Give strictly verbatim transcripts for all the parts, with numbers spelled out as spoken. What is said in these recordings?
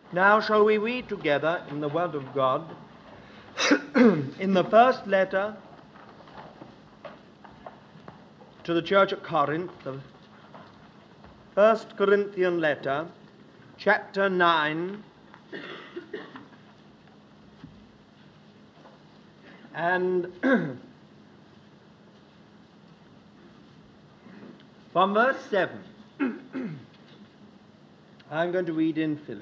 Now shall we read together in the Word of God in the first letter to the church at Corinth, the first Corinthian letter, chapter nine, and from verse seven, I'm going to read in Phillips.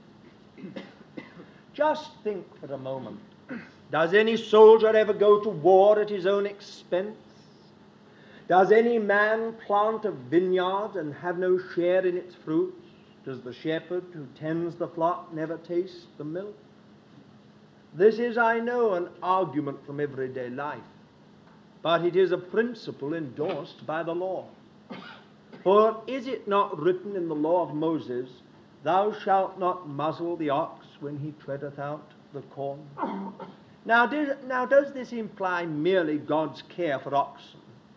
Just think for a moment. Does any soldier ever go to war at his own expense? Does any man plant a vineyard and have no share in its fruits? Does the shepherd who tends the flock never taste the milk? This is, I know, an argument from everyday life, but it is a principle endorsed by the law. For is it not written in the law of Moses, "Thou shalt not muzzle the ox when he treadeth out the corn"? Now, do, now does this imply merely God's care for oxen?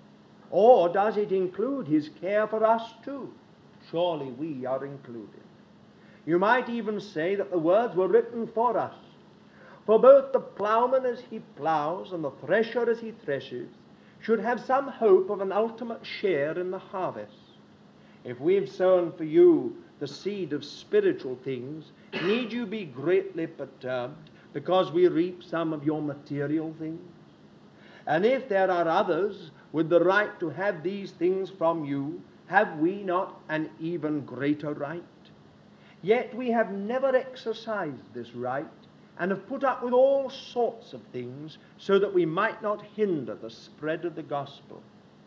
Or does it include his care for us too? Surely we are included. You might even say that the words were written for us. For both the plowman as he plows and the thresher as he threshes should have some hope of an ultimate share in the harvest. If we've sown for you the seed of spiritual things, need you be greatly perturbed because we reap some of your material things? And if there are others with the right to have these things from you, have we not an even greater right? Yet we have never exercised this right, and have put up with all sorts of things so that we might not hinder the spread of the gospel.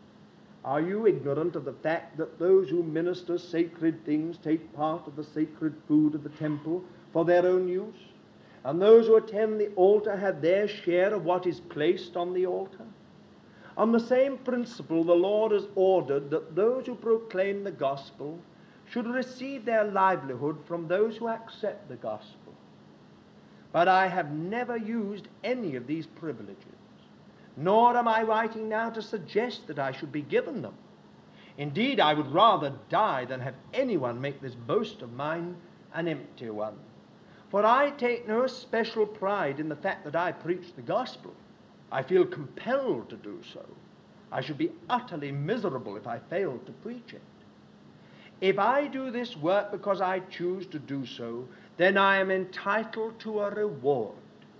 Are you ignorant of the fact that those who minister sacred things take part of the sacred food of the temple for their own use, and those who attend the altar have their share of what is placed on the altar? On the same principle, the Lord has ordered that those who proclaim the gospel should receive their livelihood from those who accept the gospel. But I have never used any of these privileges, nor am I writing now to suggest that I should be given them. Indeed, I would rather die than have anyone make this boast of mine an empty one. For I take no special pride in the fact that I preach the gospel. I feel compelled to do so. I should be utterly miserable if I failed to preach it. If I do this work because I choose to do so, then I am entitled to a reward.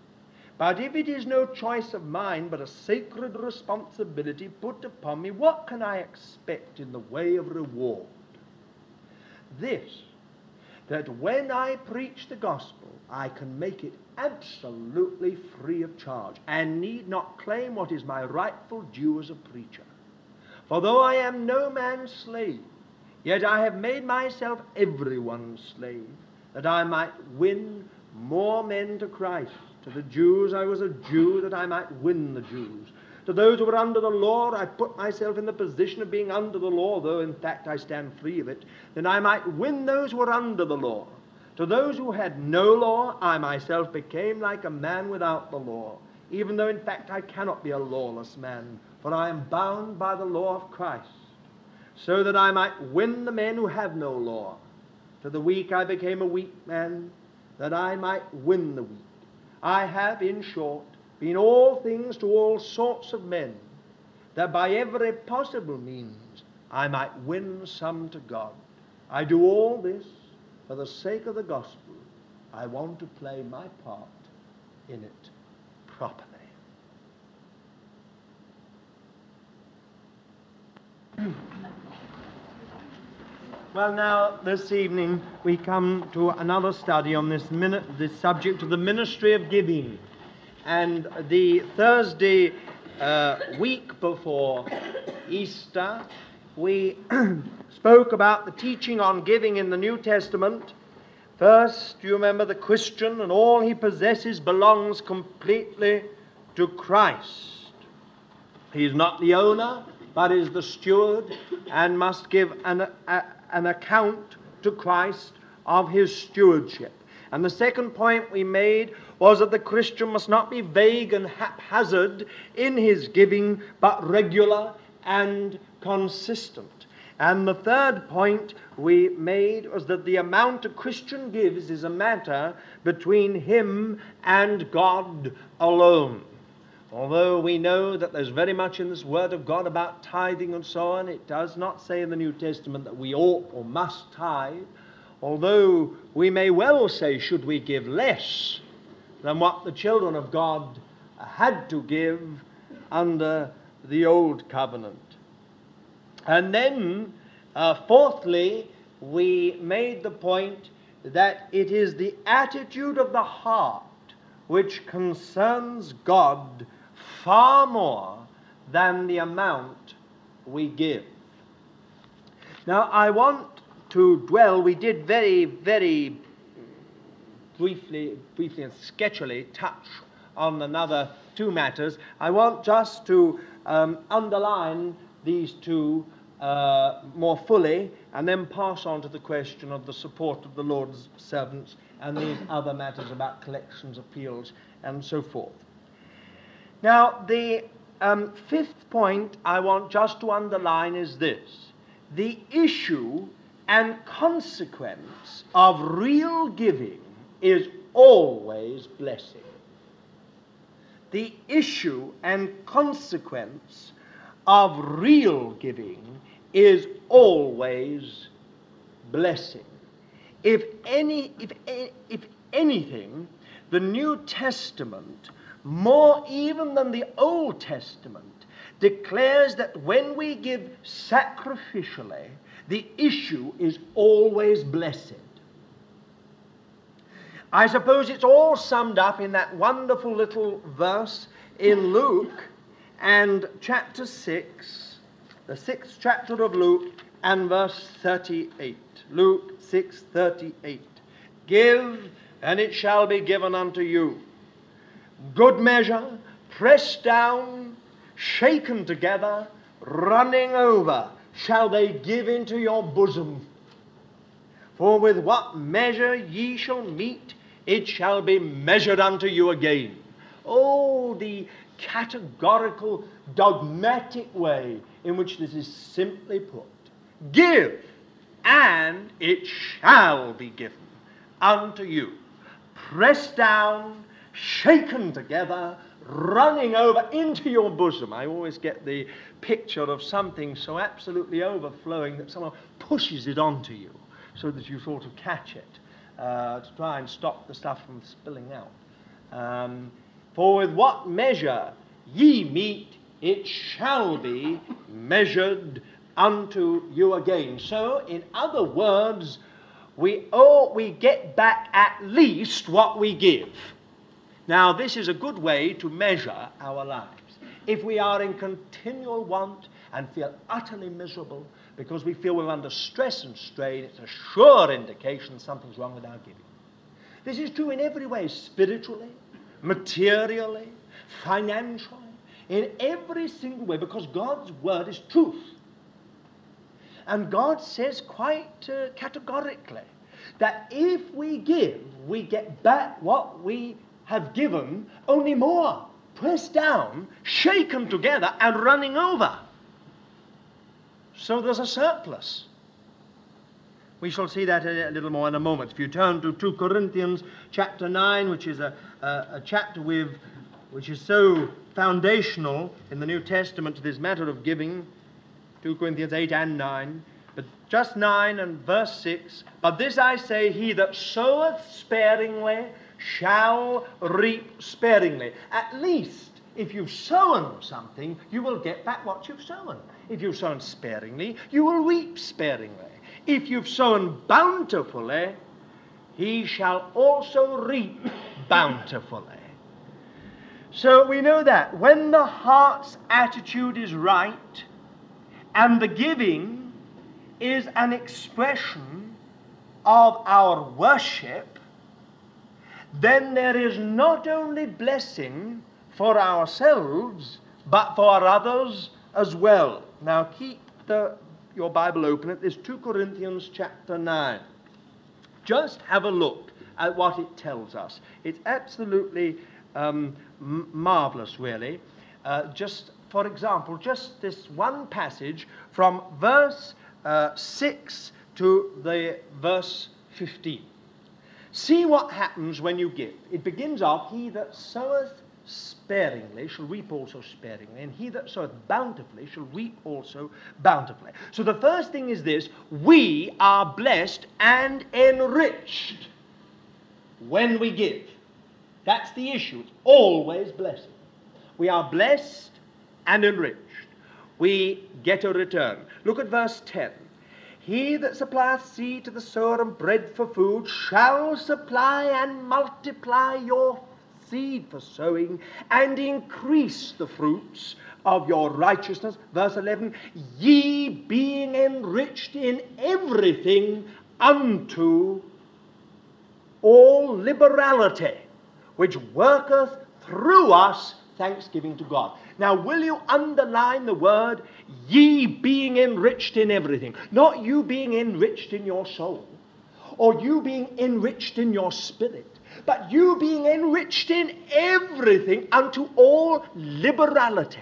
But if it is no choice of mine, but a sacred responsibility put upon me, what can I expect in the way of reward? This, that when I preach the gospel, I can make it absolutely free of charge, and need not claim what is my rightful due as a preacher. For though I am no man's slave, yet I have made myself everyone's slave, that I might win more men to Christ. To the Jews I was a Jew, that I might win the Jews. To those who were under the law, I put myself in the position of being under the law, though in fact I stand free of it, that I might win those who were under the law. To those who had no law, I myself became like a man without the law, even though in fact I cannot be a lawless man, for I am bound by the law of Christ, so that I might win the men who have no law. To the weak I became a weak man, that I might win the weak. I have, in short, been all things to all sorts of men, that by every possible means I might win some to God. I do all this for the sake of the gospel. I want to play my part in it properly. Well, now, this evening we come to another study on this, min- this subject of the ministry of giving. And the Thursday uh, week before Easter, we spoke about the teaching on giving in the New Testament. First, you remember, the Christian and all he possesses belongs completely to Christ. He is not the owner, but is the steward, and must give an, a, an account to Christ of his stewardship. And the second point we made was that the Christian must not be vague and haphazard in his giving, but regular and consistent. And the third point we made was that the amount a Christian gives is a matter between him and God alone. Although we know that there's very much in this Word of God about tithing and so on, it does not say in the New Testament that we ought or must tithe. Although we may well say, should we give less than what the children of God had to give under the old covenant. And then, uh, fourthly, we made the point that it is the attitude of the heart which concerns God far more than the amount we give. Now, I want to dwell, we did very, very briefly, briefly and sketchily touch on another two matters. I want just to um, underline these two uh, more fully, and then pass on to the question of the support of the Lord's servants and these other matters about collections, appeals, and so forth. Now, the um, fifth point I want just to underline is this: the issue and consequence of real giving is always blessing. The issue and consequence of real giving is always blessing. If any, if, if anything, the New Testament, more even than the Old Testament, declares that when we give sacrificially, the issue is always blessed. I suppose it's all summed up in that wonderful little verse in Luke and chapter six, the sixth chapter of Luke and verse thirty-eight. Luke six thirty-eight. Give, and it shall be given unto you. Good measure, pressed down, shaken together, running over, shall they give into your bosom. For with what measure ye shall meet, it shall be measured unto you again. Oh, the categorical, dogmatic way in which this is simply put. Give, and it shall be given unto you. Pressed down, shaken together, running over into your bosom. I always get the picture of something so absolutely overflowing that someone pushes it onto you so that you sort of catch it uh, to try and stop the stuff from spilling out. Um, For with what measure ye meet, it shall be measured unto you again. So, in other words, we owe, we get back at least what we give. Now, this is a good way to measure our lives. If we are in continual want and feel utterly miserable because we feel we're under stress and strain, it's a sure indication something's wrong with our giving. This is true in every way, spiritually, materially, financially, in every single way, because God's word is truth. And God says quite uh, categorically that if we give, we get back what we have given, only more, pressed down, shaken together, and running over. So there's a surplus. We shall see that a little more in a moment. If you turn to two Corinthians chapter nine, which is a, a, a chapter with, which is so foundational in the New Testament to this matter of giving, two Corinthians eight and nine, but just nine and verse six, but this I say, he that soweth sparingly shall reap sparingly. At least, if you've sown something, you will get back what you've sown. If you've sown sparingly, you will reap sparingly. If you've sown bountifully, he shall also reap bountifully. So we know that when the heart's attitude is right, and the giving is an expression of our worship, then there is not only blessing for ourselves, but for others as well. Now keep the, your Bible open at this two Corinthians chapter nine. Just have a look at what it tells us. It's absolutely um, m- marvelous, really. Uh, just, for example, just this one passage from verse uh, six to the verse fifteen. See what happens when you give. It begins off, he that soweth sparingly shall reap also sparingly, and he that soweth bountifully shall reap also bountifully. So the first thing is this: we are blessed and enriched when we give. That's the issue. It's always blessing. We are blessed and enriched. We get a return. Look at verse ten. He that supplieth seed to the sower and bread for food shall supply and multiply your seed for sowing and increase the fruits of your righteousness. Verse eleven, ye being enriched in everything unto all liberality, which worketh through us thanksgiving to God. Now, will you underline the word, ye being enriched in everything? Not you being enriched in your soul, or you being enriched in your spirit, but you being enriched in everything unto all liberality.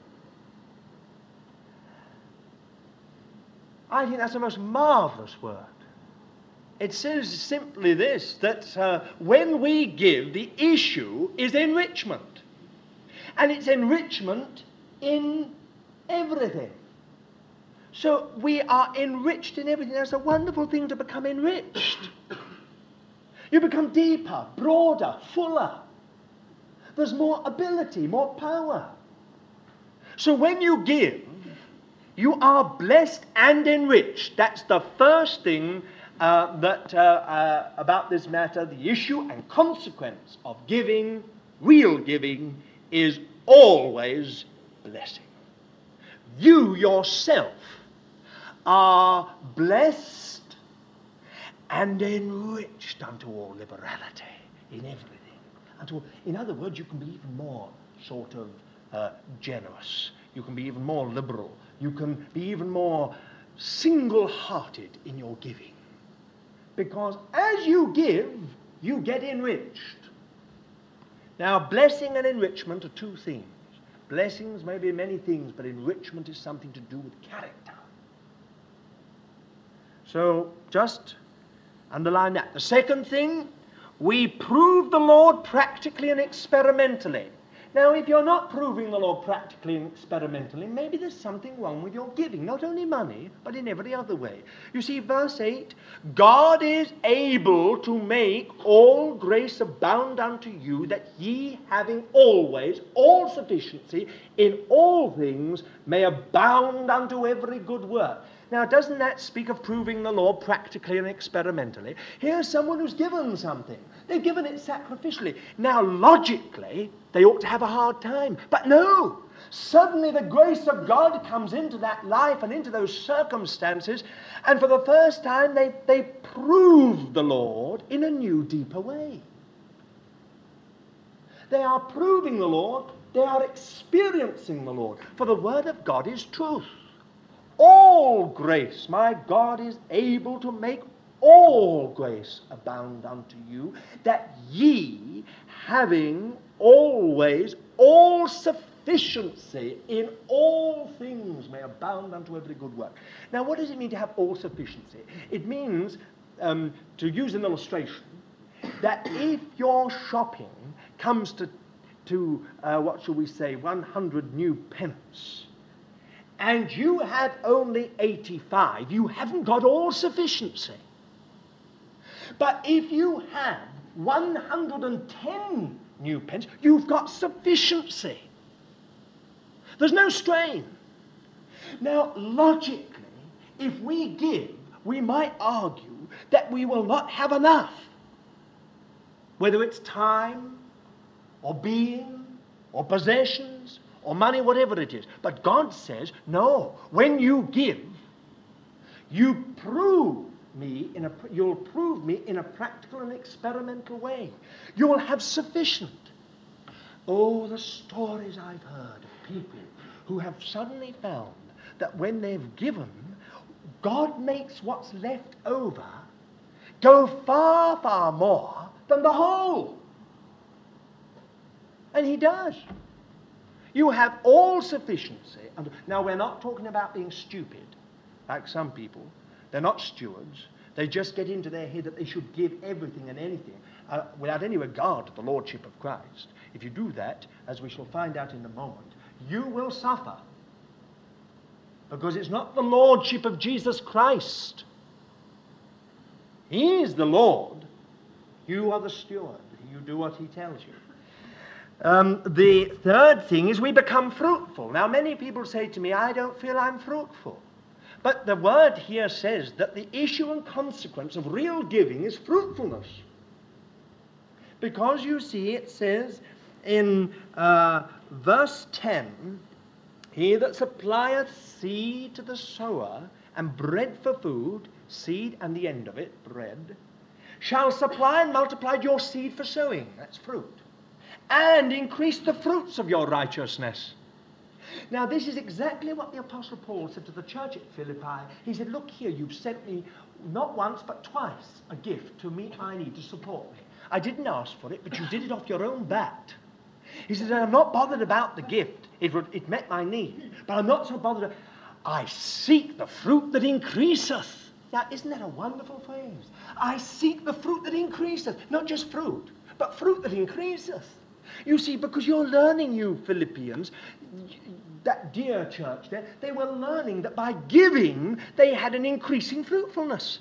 I think that's a most marvelous word. It says simply this, that uh, when we give, the issue is enrichment. And it's enrichment in everything. So we are enriched in everything. That's a wonderful thing to become enriched. You become deeper, broader, fuller. There's more ability, more power. So when you give, you are blessed and enriched. That's the first thing uh, that uh, uh, about this matter. The issue and consequence of giving, real giving, is always blessing. You yourself are blessed and enriched unto all liberality in everything. Unto, in other words, you can be even more sort of uh, generous. You can be even more liberal. You can be even more single-hearted in your giving. Because as you give, you get enriched. Now, blessing and enrichment are two things. Blessings may be many things, but enrichment is something to do with character. So, just underline that. The second thing, we prove the Lord practically and experimentally. Now, if you're not proving the Lord practically and experimentally, maybe there's something wrong with your giving. Not only money, but in every other way. You see, verse eight, God is able to make all grace abound unto you, that ye, having always all sufficiency in all things, may abound unto every good work. Now, doesn't that speak of proving the Lord practically and experimentally? Here's someone who's given something. They've given it sacrificially. Now, logically, they ought to have a hard time. But no! Suddenly the grace of God comes into that life and into those circumstances, and for the first time they, they prove the Lord in a new, deeper way. They are proving the Lord. They are experiencing the Lord. For the Word of God is truth. All grace, my God is able to make all grace abound unto you, that ye, having always all sufficiency in all things, may abound unto every good work. Now, what does it mean to have all sufficiency? It means, um, to use an illustration, that if your shopping comes to, to uh, what shall we say, one hundred new pence, and you have only eighty-five, you haven't got all sufficiency. But if you have one hundred ten new pence, you've got sufficiency. There's no strain. Now, logically, if we give, we might argue that we will not have enough. Whether it's time, or being, or possessions, or money, whatever it is. But God says, no, when you give, you prove me in a, you'll prove me in a practical and experimental way. You'll have sufficient. Oh, the stories I've heard of people who have suddenly found that when they've given, God makes what's left over go far, far more than the whole. And He does. You have all sufficiency. Now, we're not talking about being stupid. like some people. They're not stewards. They just get into their head that they should give everything and anything uh, without any regard to the lordship of Christ. If you do that, as we shall find out in a moment, you will suffer. Because it's not the lordship of Jesus Christ. He is the Lord. You are the steward. You do what he tells you. Um, the third thing is we become fruitful. Now, many people say to me, I don't feel I'm fruitful. But the word here says that the issue and consequence of real giving is fruitfulness. Because you see, it says in uh, verse ten, he that supplieth seed to the sower and bread for food, seed and the end of it, bread, shall supply and multiply your seed for sowing, that's fruit, and increase the fruits of your righteousness. Now, this is exactly what the Apostle Paul said to the church at Philippi. He said, look here, you've sent me not once but twice a gift to meet my need, to support me. I didn't ask for it, but you did it off your own bat. He said, I'm not bothered about the gift. It, would, it met my need. But I'm not so bothered. I seek the fruit that increaseth. Now, isn't that a wonderful phrase? I seek the fruit that increaseth. Not just fruit, but fruit that increaseth. You see, because you're learning, you Philippians, that dear church there, they were learning that by giving, they had an increasing fruitfulness.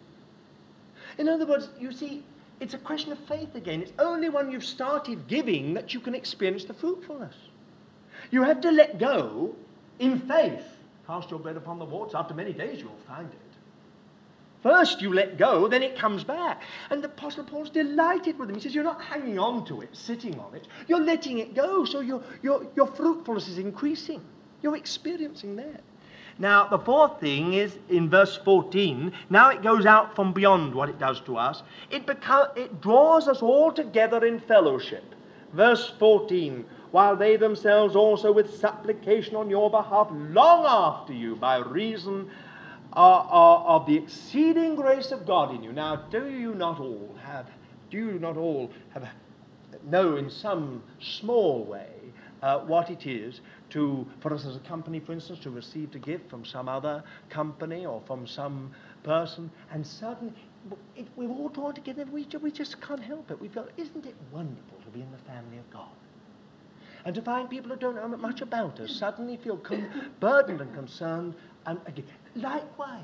In other words, you see, it's a question of faith again. It's only when you've started giving that you can experience the fruitfulness. You have to let go in faith. Cast your bread upon the waters. After many days you'll find it. First you let go, then it comes back. And the Apostle Paul's delighted with him. He says, you're not hanging on to it, sitting on it. You're letting it go, so your, your, your fruitfulness is increasing. You're experiencing that. Now, the fourth thing is in verse fourteen. Now it goes out from beyond what it does to us. It, beca- it draws us all together in fellowship. Verse fourteen. While they themselves also with supplication on your behalf long after you by reason uh, uh, of the exceeding grace of God in you. Now, do you not all have, do you not all have, know in some small way uh, what it is to, for us as a company, for instance, to receive a gift from some other company or from some person, and suddenly it, we're all drawn together, we, we just can't help it. We feel, isn't it wonderful to be in the family of God? And to find people who don't know much about us suddenly feel com- burdened and concerned. And again, likewise,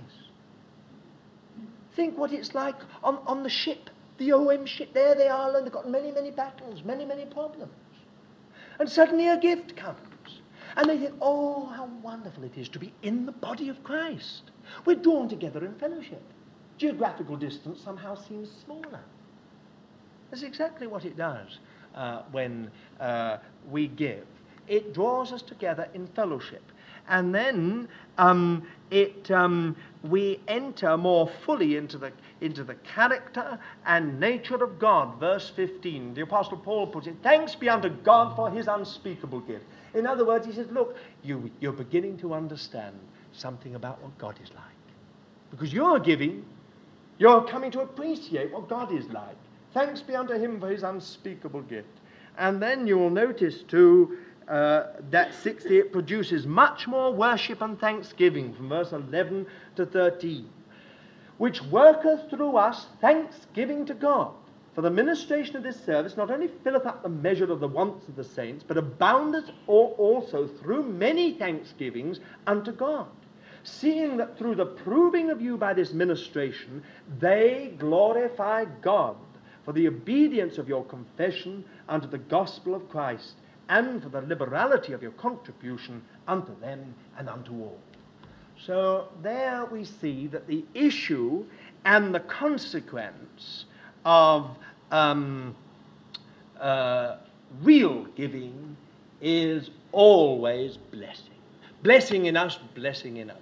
think what it's like on, on the ship, the O M ship. There they are, and they've got many, many battles, many, many problems. And suddenly a gift comes. And they think, oh, how wonderful it is to be in the body of Christ. We're drawn together in fellowship. Geographical distance somehow seems smaller. That's exactly what it does uh, when uh, we give. It draws us together in fellowship. And then um, it um, we enter more fully into the into the character and nature of God. Verse fifteen, the Apostle Paul puts it, thanks be unto God for his unspeakable gift. In other words, he says, look, you, you're beginning to understand something about what God is like. Because you're giving, you're coming to appreciate what God is like. Thanks be unto him for his unspeakable gift. And then you will notice too, uh, that sixty, it produces much more worship and thanksgiving from verse eleven to thirteen, which worketh through us thanksgiving to God. For the ministration of this service not only filleth up the measure of the wants of the saints, but aboundeth also through many thanksgivings unto God, seeing that through the proving of you by this ministration, they glorify God for the obedience of your confession unto the gospel of Christ, and for the liberality of your contribution unto them and unto all. So there we see that the issue and the consequence of um, uh, real giving is always blessing. Blessing in us, blessing in others.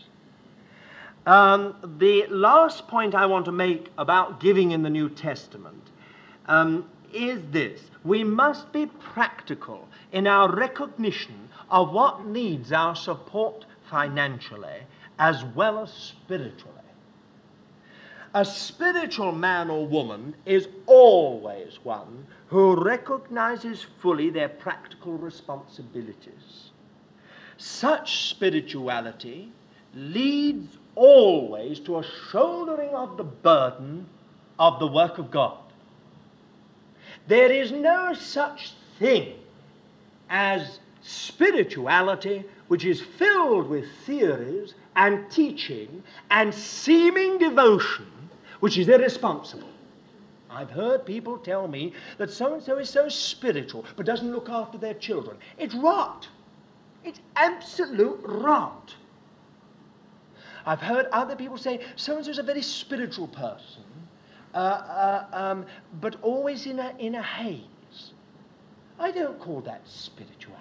Um, the last point I want to make about giving in the New Testament um, is this. We must be practical in our recognition of what needs our support financially as well as spiritually. A spiritual man or woman is always one who recognizes fully their practical responsibilities. Such spirituality leads always to a shouldering of the burden of the work of God. There is no such thing as spirituality which is filled with theories and teaching and seeming devotion which is irresponsible. I've heard people tell me that so-and-so is so spiritual but doesn't look after their children. It's rot. It's absolute rot. I've heard other people say so-and-so is a very spiritual person, uh, uh, um, but always in a, in a haze. I don't call that spirituality.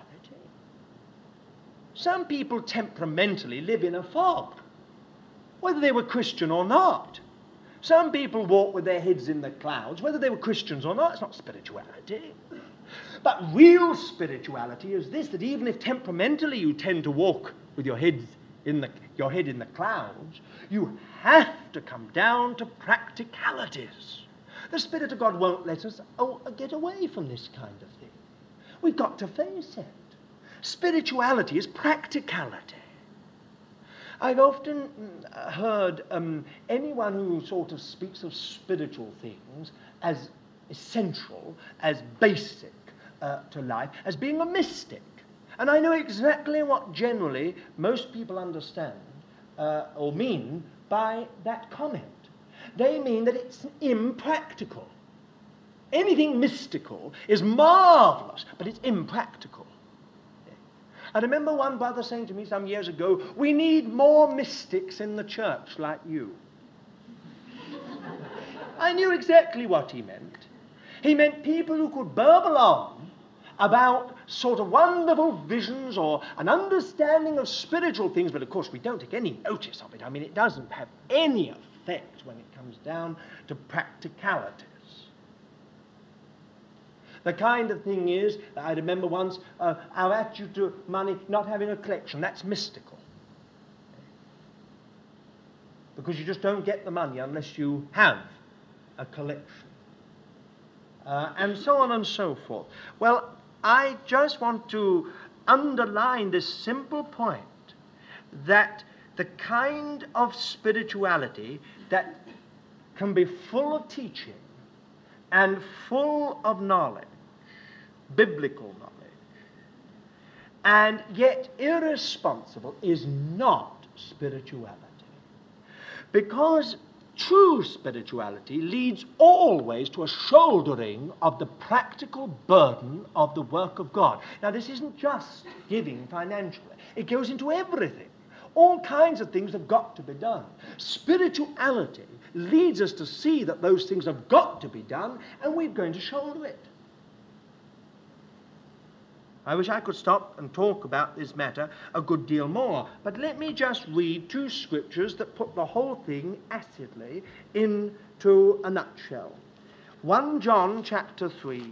Some people temperamentally live in a fog, whether they were Christian or not. Some people walk with their heads in the clouds, whether they were Christians or not. It's not spirituality. But real spirituality is this, that even if temperamentally you tend to walk with your heads in the, your head in the clouds, you have to come down to practicalities. The Spirit of God won't let us oh, get away from this kind of thing. We've got to face it. Spirituality is practicality. I've often heard um, anyone who sort of speaks of spiritual things as essential, as basic uh, to life, as being a mystic. And I know exactly what generally most people understand uh, or mean by that comment. They mean that it's impractical. Anything mystical is marvelous, but it's impractical. I remember one brother saying to me some years ago, we need more mystics in the church like you. I knew exactly what he meant. He meant people who could burble on about sort of wonderful visions or an understanding of spiritual things, but of course we don't take any notice of it. I mean, it doesn't have any effect when it comes down to practicalities. The kind of thing is, I remember once, uh, our attitude to money, not having a collection, that's mystical. Because you just don't get the money unless you have a collection. Uh, and so on and so forth. Well, I just want to underline this simple point that the kind of spirituality that can be full of teaching and full of knowledge, biblical knowledge, and yet irresponsible is not spirituality. Because true spirituality leads always to a shouldering of the practical burden of the work of God. Now, this isn't just giving financially. It goes into everything. All kinds of things have got to be done. Spirituality leads us to see that those things have got to be done, and we're going to shoulder it. I wish I could stop and talk about this matter a good deal more, but let me just read two scriptures that put the whole thing acidly into a nutshell. First John chapter three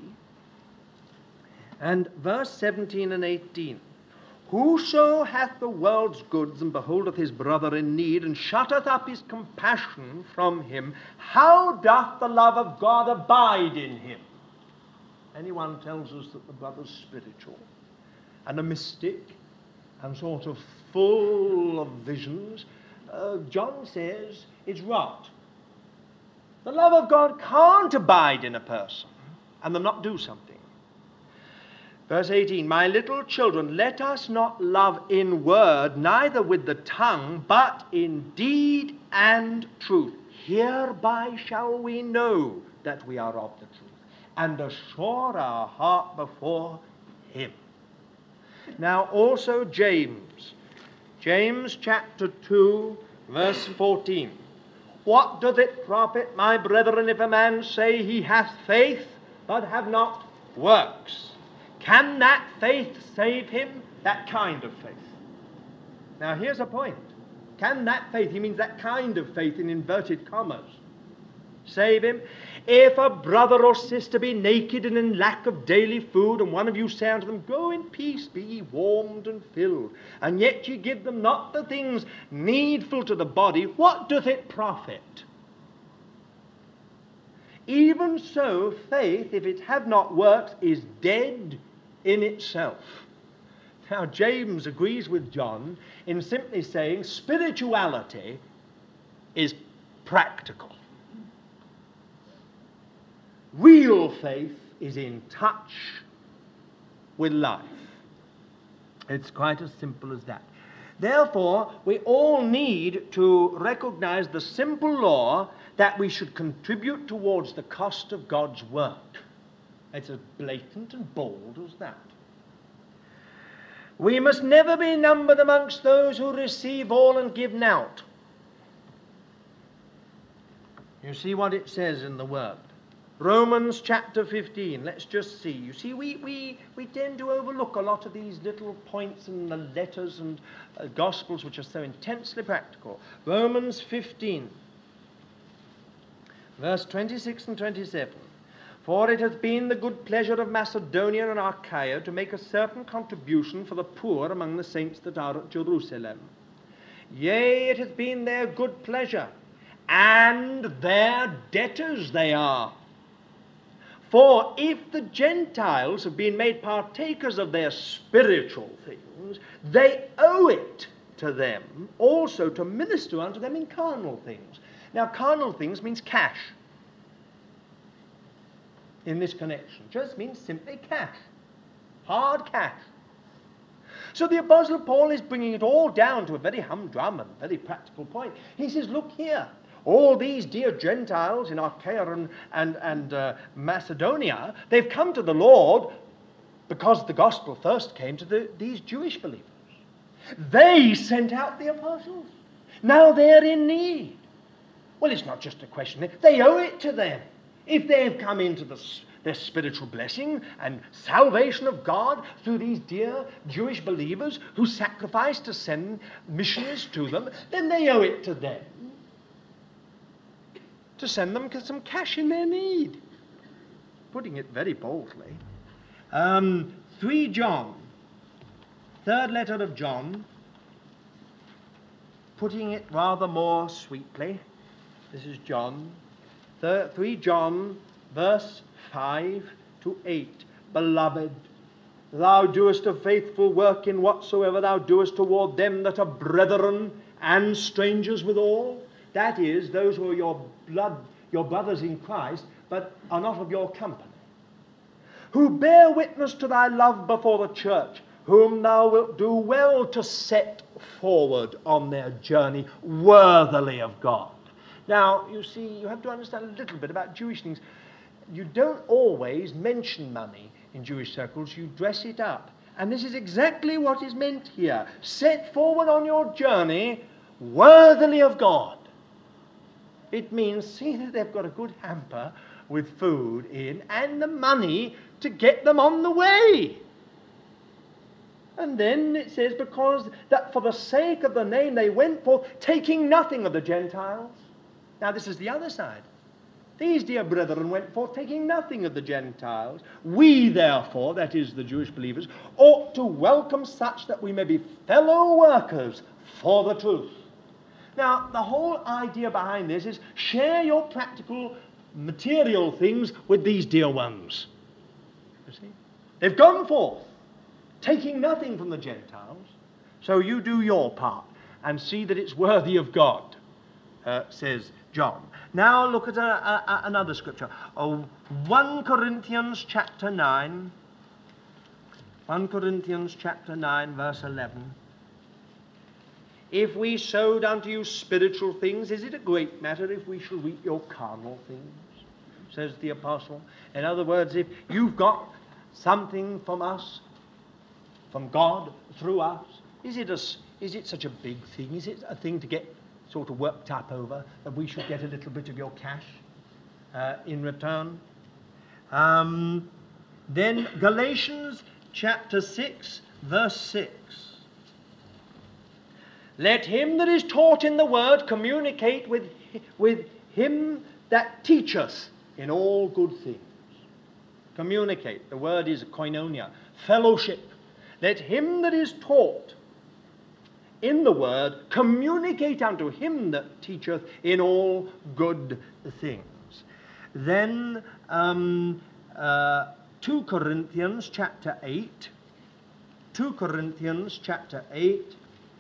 and verse seventeen and eighteen. Whoso hath the world's goods and beholdeth his brother in need and shutteth up his compassion from him, how doth the love of God abide in him? Anyone tells us that the brother's spiritual and a mystic and sort of full of visions, uh, John says it's rot. The love of God can't abide in a person and them not do something. Verse eighteen, my little children, let us not love in word, neither with the tongue, but in deed and truth. Hereby shall we know that we are of the truth, and assure our heart before him. Now also James, James chapter two, verse fourteen. What doth it profit, my brethren, if a man say he hath faith, but have not works? Can that faith save him? That kind of faith. Now here's a point. Can that faith, he means that kind of faith in inverted commas, save him? If a brother or sister be naked and in lack of daily food, and one of you say unto them, go in peace, be ye warmed and filled, and yet ye give them not the things needful to the body, what doth it profit? Even so, faith, if it have not works, is dead in itself. Now, James agrees with John in simply saying spirituality is practical. Real faith is in touch with life. It's quite as simple as that. Therefore, we all need to recognize the simple law that we should contribute towards the cost of God's work. It's as blatant and bold as that. We must never be numbered amongst those who receive all and give naught. You see what it says in the Word. Romans chapter fifteen, let's just see. You see, we, we, we tend to overlook a lot of these little points in the letters and uh, Gospels which are so intensely practical. Romans fifteen, verse twenty-six and twenty-seven. For it hath been the good pleasure of Macedonia and Achaia to make a certain contribution for the poor among the saints that are at Jerusalem. Yea, it hath been their good pleasure, and their debtors they are. For if the Gentiles have been made partakers of their spiritual things, they owe it to them also to minister unto them in carnal things. Now, carnal things means cash. In this connection, just means simply cash, hard cash. So the Apostle Paul is bringing it all down to a very humdrum and very practical point. He says, look here, all these dear Gentiles in Achaia and, and, and uh, Macedonia, they've come to the Lord because the gospel first came to the, these Jewish believers. They sent out the apostles. Now they're in need. Well, it's not just a question. They owe it to them. If they have come into the, their spiritual blessing and salvation of God through these dear Jewish believers who sacrificed to send missionaries to them, then they owe it to them to send them some cash in their need. Putting it very boldly. Um, three John, third letter of John, putting it rather more sweetly. This is John. three John, verse five to eight. Beloved, thou doest a faithful work in whatsoever thou doest toward them that are brethren and strangers withal. That is, those who are your blood, your brothers in Christ, but are not of your company. Who bear witness to thy love before the church, whom thou wilt do well to set forward on their journey worthily of God. Now, you see, you have to understand a little bit about Jewish things. You don't always mention money in Jewish circles. You dress it up. And this is exactly what is meant here. Set forward on your journey worthily of God. It means see that they've got a good hamper with food in and the money to get them on the way. And then it says, because that for the sake of the name they went forth, taking nothing of the Gentiles. Now, this is the other side. These dear brethren went forth taking nothing of the Gentiles. We, therefore, that is the Jewish believers, ought to welcome such that we may be fellow workers for the truth. Now, the whole idea behind this is share your practical, material things with these dear ones. You see? They've gone forth, taking nothing from the Gentiles, so you do your part and see that it's worthy of God, uh, says John. Now look at a, a, a, another scripture. Oh, First Corinthians chapter nine. First Corinthians chapter nine, verse eleven. If we sowed unto you spiritual things, is it a great matter if we shall reap your carnal things? Says the apostle. In other words, if you've got something from us, from God, through us, is it, a, is it such a big thing? Is it a thing to get sort of worked up over, that we should get a little bit of your cash uh, in return? Um, then Galatians chapter six, verse six. Let him that is taught in the word communicate with, with him that teacheth in all good things. Communicate. The word is koinonia, fellowship. Let him that is taught in the word communicate unto him that teacheth in all good things. Then um, uh, Second Corinthians chapter eight. two Corinthians chapter eight,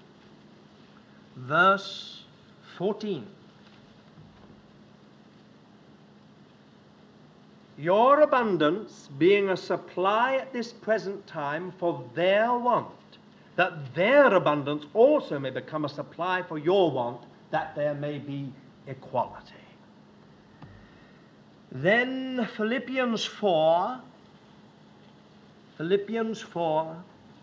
verse fourteen. Your abundance being a supply at this present time for their want, that their abundance also may become a supply for your want, that there may be equality. Then Philippians four, Philippians four,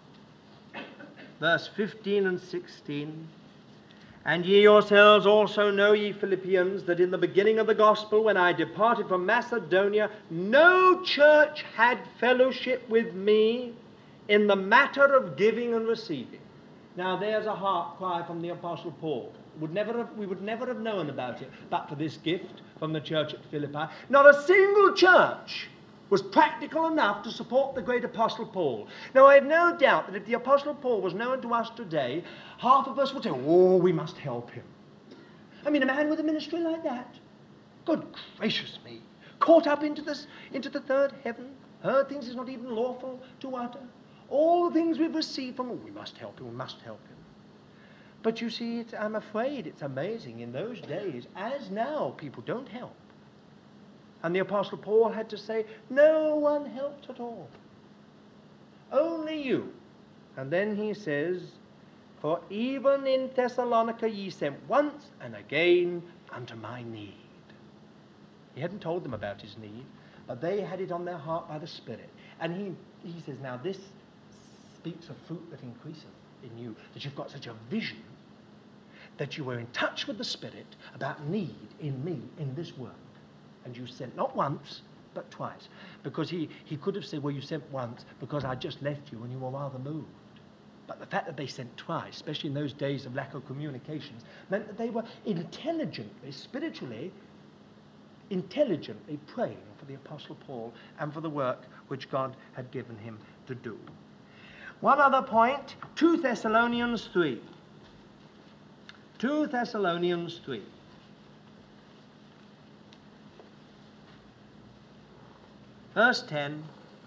verse fifteen and sixteen. And ye yourselves also know, ye Philippians, that in the beginning of the gospel, when I departed from Macedonia, no church had fellowship with me in the matter of giving and receiving. Now there's a heart cry from the Apostle Paul. Would never have, we would never have known about it but for this gift from the church at Philippi. Not a single church was practical enough to support the great Apostle Paul. Now, I have no doubt that if the Apostle Paul was known to us today, half of us would say, oh, we must help him. I mean, a man with a ministry like that, good gracious me, caught up into this, into the third heaven, heard things it's not even lawful to utter. All the things we've received from him, oh, we must help him, we must help him. But you see, it's, I'm afraid it's amazing. In those days, as now, people don't help. And the Apostle Paul had to say, no one helped at all. Only you. And then he says, for even in Thessalonica ye sent once and again unto my need. He hadn't told them about his need, but they had it on their heart by the Spirit. And he, he says, now this speaks of fruit that increaseth in you, that you've got such a vision that you were in touch with the Spirit about need in me, in this work. And you sent not once, but twice. Because he, he could have said, well, you sent once because I just left you and you were rather moved. But the fact that they sent twice, especially in those days of lack of communications, meant that they were intelligently, spiritually, intelligently praying for the Apostle Paul and for the work which God had given him to do. One other point, Second Thessalonians three. Second Thessalonians three. Verse ten,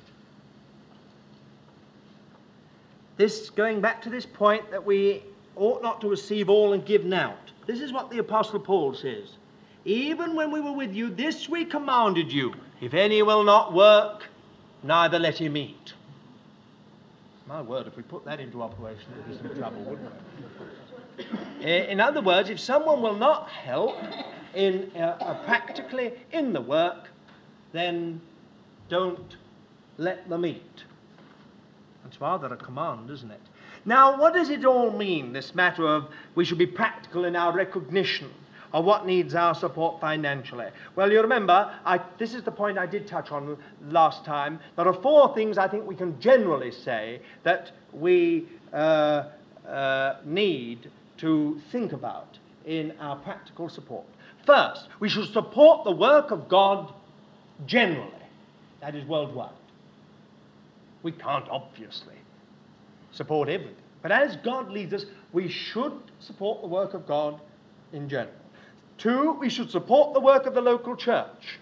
this going back to this point that we ought not to receive all and give naught. This is what the Apostle Paul says. Even when we were with you, this we commanded you, if any will not work, neither let him eat. My word, if we put that into operation, there'd be some trouble, wouldn't it? In other words, if someone will not help in uh, uh, practically in the work, then don't let them eat. That's rather a command, isn't it? Now, what does it all mean, this matter of we should be practical in our recognition of what needs our support financially? Well, you remember, I, this is the point I did touch on last time. There are four things I think we can generally say that we uh, uh, need to think about in our practical support. First, we should support the work of God generally. That is worldwide. We can't obviously support everything. But as God leads us, we should support the work of God in general. Two, we should support the work of the local church.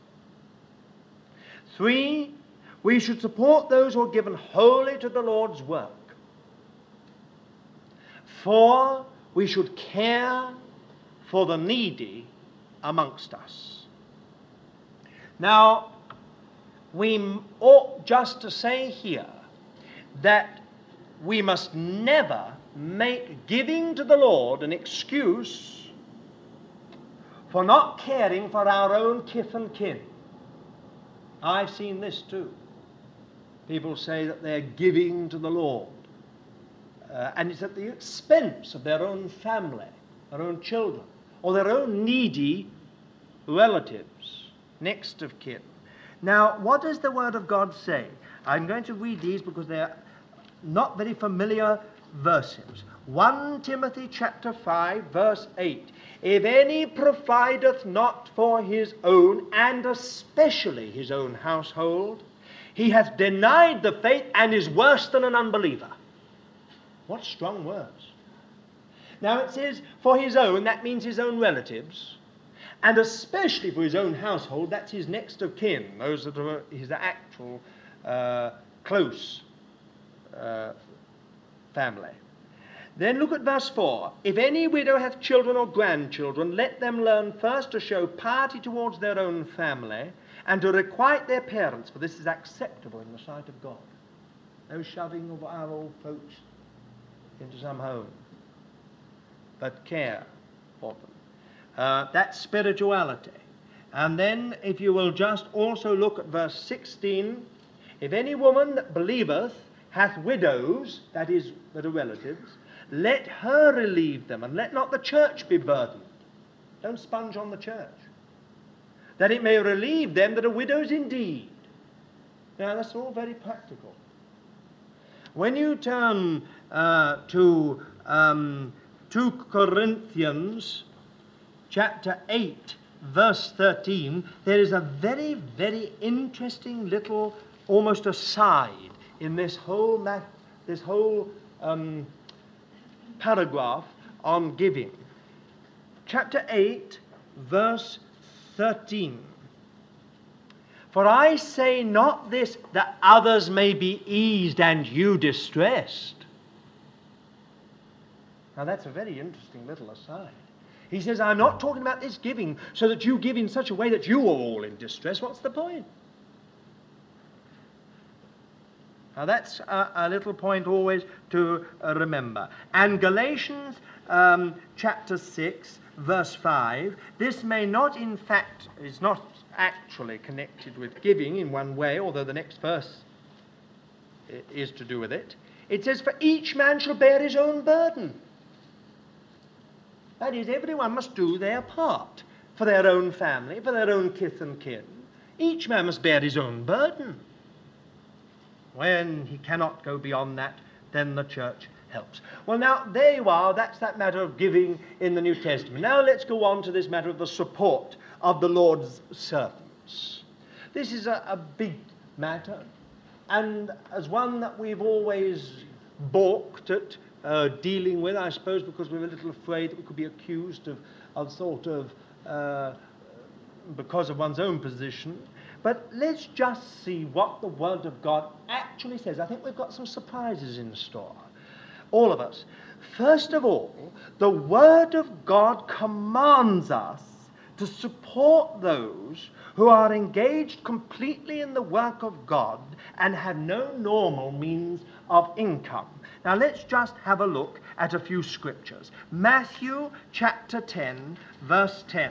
Three, we should support those who are given wholly to the Lord's work. Four, we should care for the needy amongst us. Now, we ought just to say here that we must never make giving to the Lord an excuse for not caring for our own kith and kin. I've seen this too. People say that they're giving to the Lord, uh, and it's at the expense of their own family, their own children, or their own needy relatives, next of kin. Now, what does the Word of God say? I'm going to read these because they're not very familiar verses. First Timothy chapter five, verse eight. If any provideth not for his own, and especially his own household, he hath denied the faith and is worse than an unbeliever. What strong words. Now it says for his own, that means his own relatives. And especially for his own household, that's his next of kin, those that are his actual uh, close uh, family. Then look at verse four. If any widow hath children or grandchildren, let them learn first to show piety towards their own family, and to requite their parents, for this is acceptable in the sight of God. No shoving of our old folks into some home, but care for them. Uh, that's spirituality. And then, if you will just also look at verse sixteen, if any woman that believeth hath widows, that is, that are relatives, let her relieve them, and let not the church be burdened. Don't sponge on the church. That it may relieve them that are widows indeed. Now, that's all very practical. When you turn uh, to um, Second Corinthians chapter eight, verse thirteen, there is a very, very interesting little, almost aside in this whole, mat- this whole um, paragraph on giving. Chapter eight, verse thirteen. For I say not this, that others may be eased and you distressed. Now that's a very interesting little aside. He says, I'm not talking about this giving so that you give in such a way that you are all in distress. What's the point? Now that's a, a little point always to uh, remember. And Galatians um, chapter six, verse five, this may not in fact, is not actually connected with giving in one way, although the next verse is to do with it. It says, for each man shall bear his own burden. That is, everyone must do their part for their own family, for their own kith and kin. Each man must bear his own burden. When he cannot go beyond that, then the church helps. Well, now, there you are. That's that matter of giving in the New Testament. Now let's go on to this matter of the support of the Lord's servants. This is a, a big matter, and as one that we've always balked at uh, dealing with, I suppose, because we were a little afraid that we could be accused of, of sort of, uh, because of one's own position. But let's just see what the Word of God actually says. I think we've got some surprises in store, all of us. First of all, the Word of God commands us to support those who are engaged completely in the work of God and have no normal means of income. Now let's just have a look at a few scriptures. Matthew chapter ten, verse ten.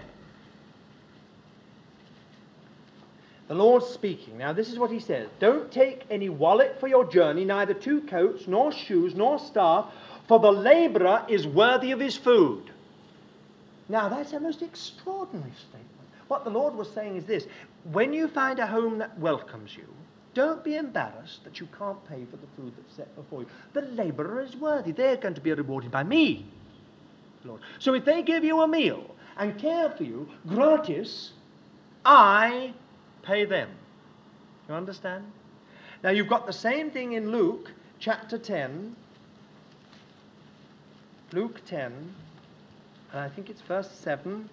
The Lord's speaking. Now this is what he says. Don't take any wallet for your journey, neither two coats, nor shoes, nor staff, for the laborer is worthy of his food. Now that's a most extraordinary statement. What the Lord was saying is this: when you find a home that welcomes you, don't be embarrassed that you can't pay for the food that's set before you. The laborer is worthy. They're going to be rewarded by me, Lord. So if they give you a meal and care for you gratis, I pay them. You understand? Now you've got the same thing in Luke chapter ten. Luke ten, and I think it's verse seven.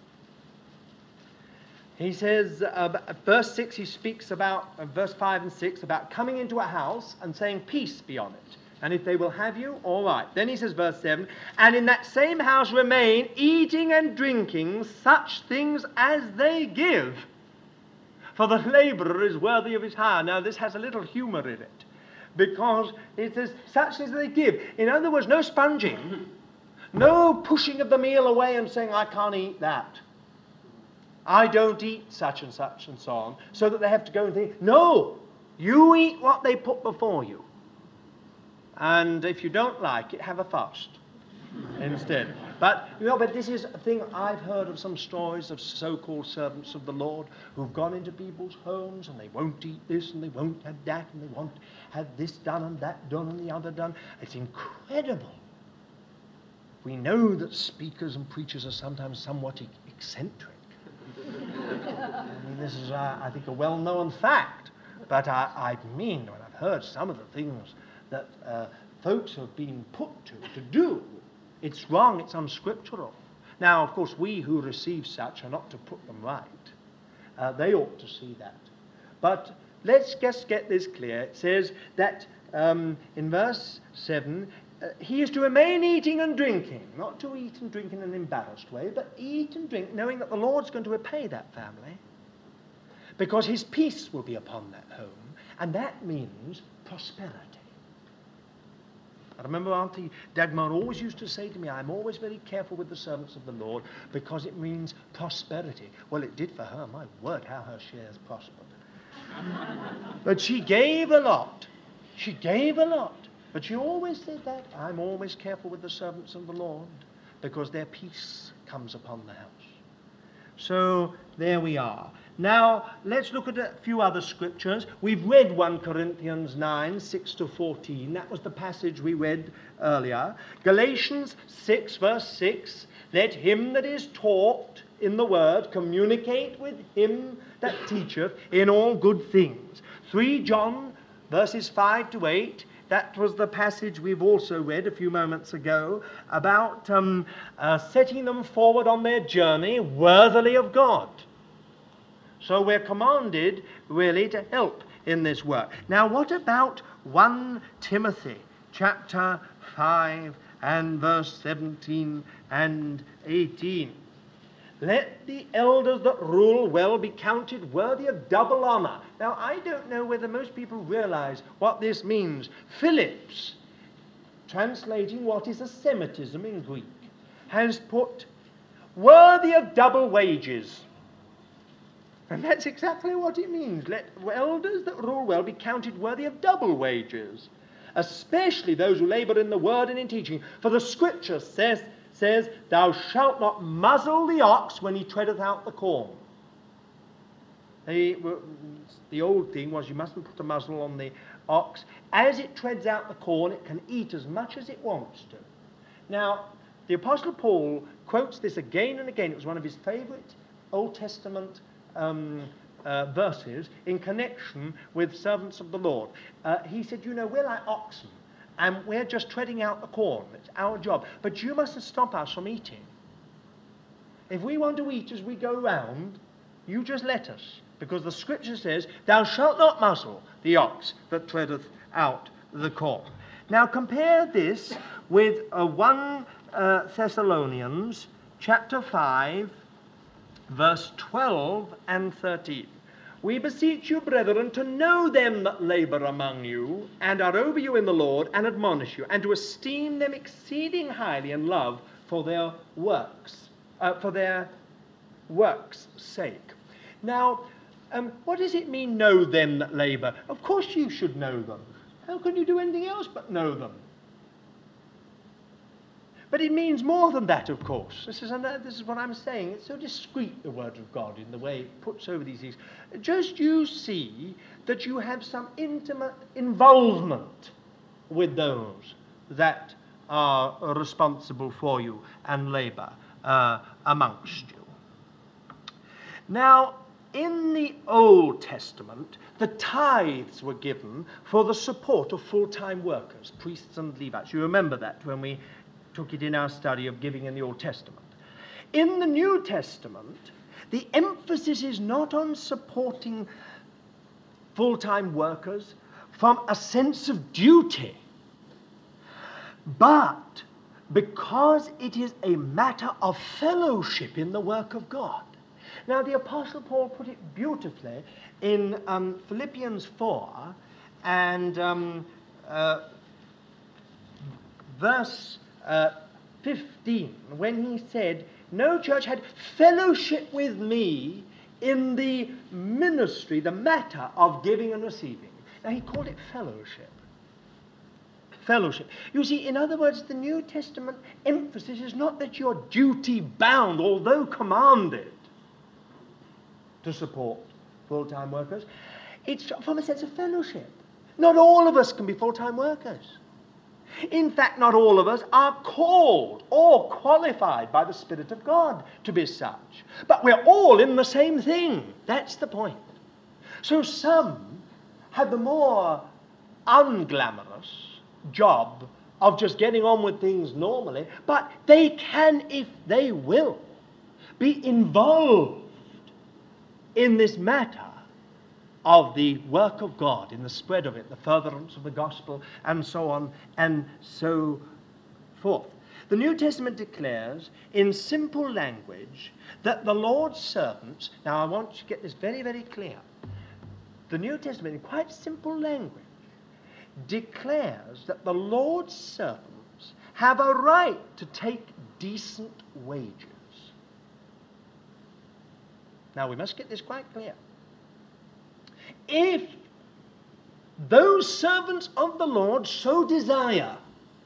He says, uh, verse six, he speaks about, uh, verse five and six, about coming into a house and saying, peace be on it. And if they will have you, all right. Then he says, verse seven, and in that same house remain, eating and drinking such things as they give. For the laborer is worthy of his hire. Now, this has a little humor in it, because it says, such things as they give. In other words, no sponging, no pushing of the meal away and saying, I can't eat that. I don't eat such and such and so on, so that they have to go and think, no, you eat what they put before you. And if you don't like it, have a fast instead. But, you know, but this is a thing I've heard of some stories of so-called servants of the Lord who've gone into people's homes and they won't eat this and they won't have that and they won't have this done and that done and the other done. It's incredible. We know that speakers and preachers are sometimes somewhat e- eccentric. I mean, this is, uh, I think, a well-known fact. But I, I mean, when I've heard some of the things that uh, folks have been put to to do, it's wrong, it's unscriptural. Now, of course, we who receive such are not to put them right. Uh, they ought to see that. But let's just get this clear. It says that um, in verse seven, uh, he is to remain eating and drinking, not to eat and drink in an embarrassed way, but eat and drink knowing that the Lord's going to repay that family, because his peace will be upon that home, and that means prosperity. I remember Auntie Dagmar always used to say to me, I'm always very careful with the servants of the Lord because it means prosperity. Well, it did for her. My word, how her shares prospered. But she gave a lot. She gave a lot. But she always said that, I'm always careful with the servants of the Lord because their peace comes upon the house. So there we are. Now, let's look at a few other scriptures. We've read First Corinthians nine, six to fourteen. That was the passage we read earlier. Galatians six, verse six. Let him that is taught in the word communicate with him that teacheth in all good things. First John, verses five to eight. That was the passage we've also read a few moments ago about um, uh, setting them forward on their journey worthily of God. So we're commanded really to help in this work. Now what about First Timothy chapter five and verse seventeen and eighteen? Let the elders that rule well be counted worthy of double honor. Now I don't know whether most people realize what this means. Phillips, translating what is a Semitism in Greek, has put worthy of double wages. And that's exactly what it means. Let elders that rule well be counted worthy of double wages, especially those who labor in the word and in teaching. For the scripture says, says, thou shalt not muzzle the ox when he treadeth out the corn. The, the old thing was you mustn't put a muzzle on the ox. As it treads out the corn, it can eat as much as it wants to. Now, the Apostle Paul quotes this again and again. It was one of his favorite Old Testament Um, uh, verses in connection with servants of the Lord. Uh, he said, you know, we're like oxen, and we're just treading out the corn. It's our job. But you mustn't stop us from eating. If we want to eat as we go round, you just let us. Because the scripture says, thou shalt not muzzle the ox that treadeth out the corn. Now compare this with uh, First uh, Thessalonians chapter five, verse twelve and thirteen. We beseech you, brethren, to know them that labor among you, and are over you in the Lord, and admonish you, and to esteem them exceeding highly in love for their works, uh, for their works' sake. Now, um, what does it mean, know them that labor? Of course you should know them. How can you do anything else but know them? But it means more than that, of course. This is, another, this is what I'm saying. It's so discreet, the Word of God, in the way it puts over these things. Just you see that you have some intimate involvement with those that are responsible for you and labor uh, amongst you. Now, in the Old Testament, the tithes were given for the support of full-time workers, priests and Levites. You remember that when we took it in our study of giving in the Old Testament. In the New Testament, the emphasis is not on supporting full-time workers from a sense of duty, but because it is a matter of fellowship in the work of God. Now, the Apostle Paul put it beautifully in um, Philippians four and um, uh, verse Uh, fifteen, when he said, no church had fellowship with me in the ministry, the matter of giving and receiving. Now he called it fellowship. Fellowship. You see, in other words, the New Testament emphasis is not that you're duty bound, although commanded, to support full-time workers. It's from a sense of fellowship. Not all of us can be full-time workers. In fact, not all of us are called or qualified by the Spirit of God to be such. But we're all in the same thing. That's the point. So some have the more unglamorous job of just getting on with things normally, but they can, if they will, be involved in this matter of the work of God, in the spread of it, the furtherance of the gospel, and so on and so forth. The New Testament declares in simple language that the Lord's servants, now I want you to get this very, very clear. The New Testament, in quite simple language, declares that the Lord's servants have a right to take decent wages. Now, we must get this quite clear. If those servants of the Lord so desire.